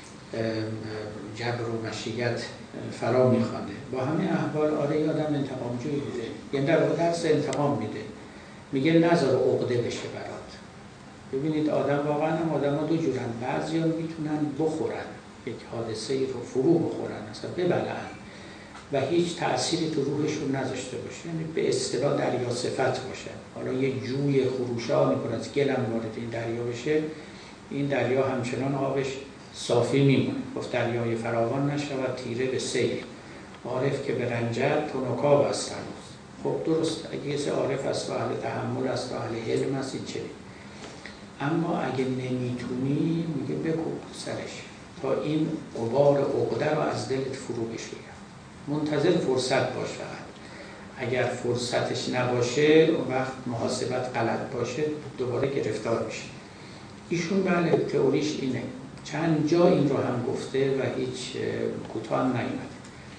جبر و مشیت فرا میخوانده. با همه احوال آره آدم انتقامجوی بوده، یعنی در واقع درس انتقام میده، میگه نذار عقده بشه برات. ببینید آدم واقعا هم آدم ها دو جورن، بعضی ها میتونن بخورن یک حادثه رو فرو بخورن، اصلا ببلعن و هیچ تأثیری تو روحشون نذاشته باشه، یعنی به اصطلاح دریا صفت باشه. حالا یه جوی خروشا میکنه از گلم وارد این دریا بشه، این دریا همچنان آبش صافی میمونه. گفت دریای فراوان نشود تیره به سیل، عارف که به رنجت تو نکاب است هنوز. خب درست، اگه یه عارف است و اهل تحمل است و اهل حلم است این چه، اما اگه نمیتونی میگه بکن سرش تا این غبار عقده رو از دلت فرو بشوید. منتظر فرصت باش فقط. اگر فرصتش نباشه اون وقت محاسبت غلط باشه دوباره گرفتار میشه. ایشون بله تئوریش اینه، چند جا این رو هم گفته و هیچ کوتاه هم نیومده.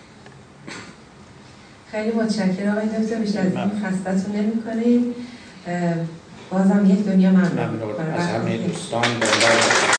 خیلی متشکرم آقای دکتر، بیشتر از این خسته‌تون نمی‌کنیم. بازم یک دنیا ممنون از همه دوستان.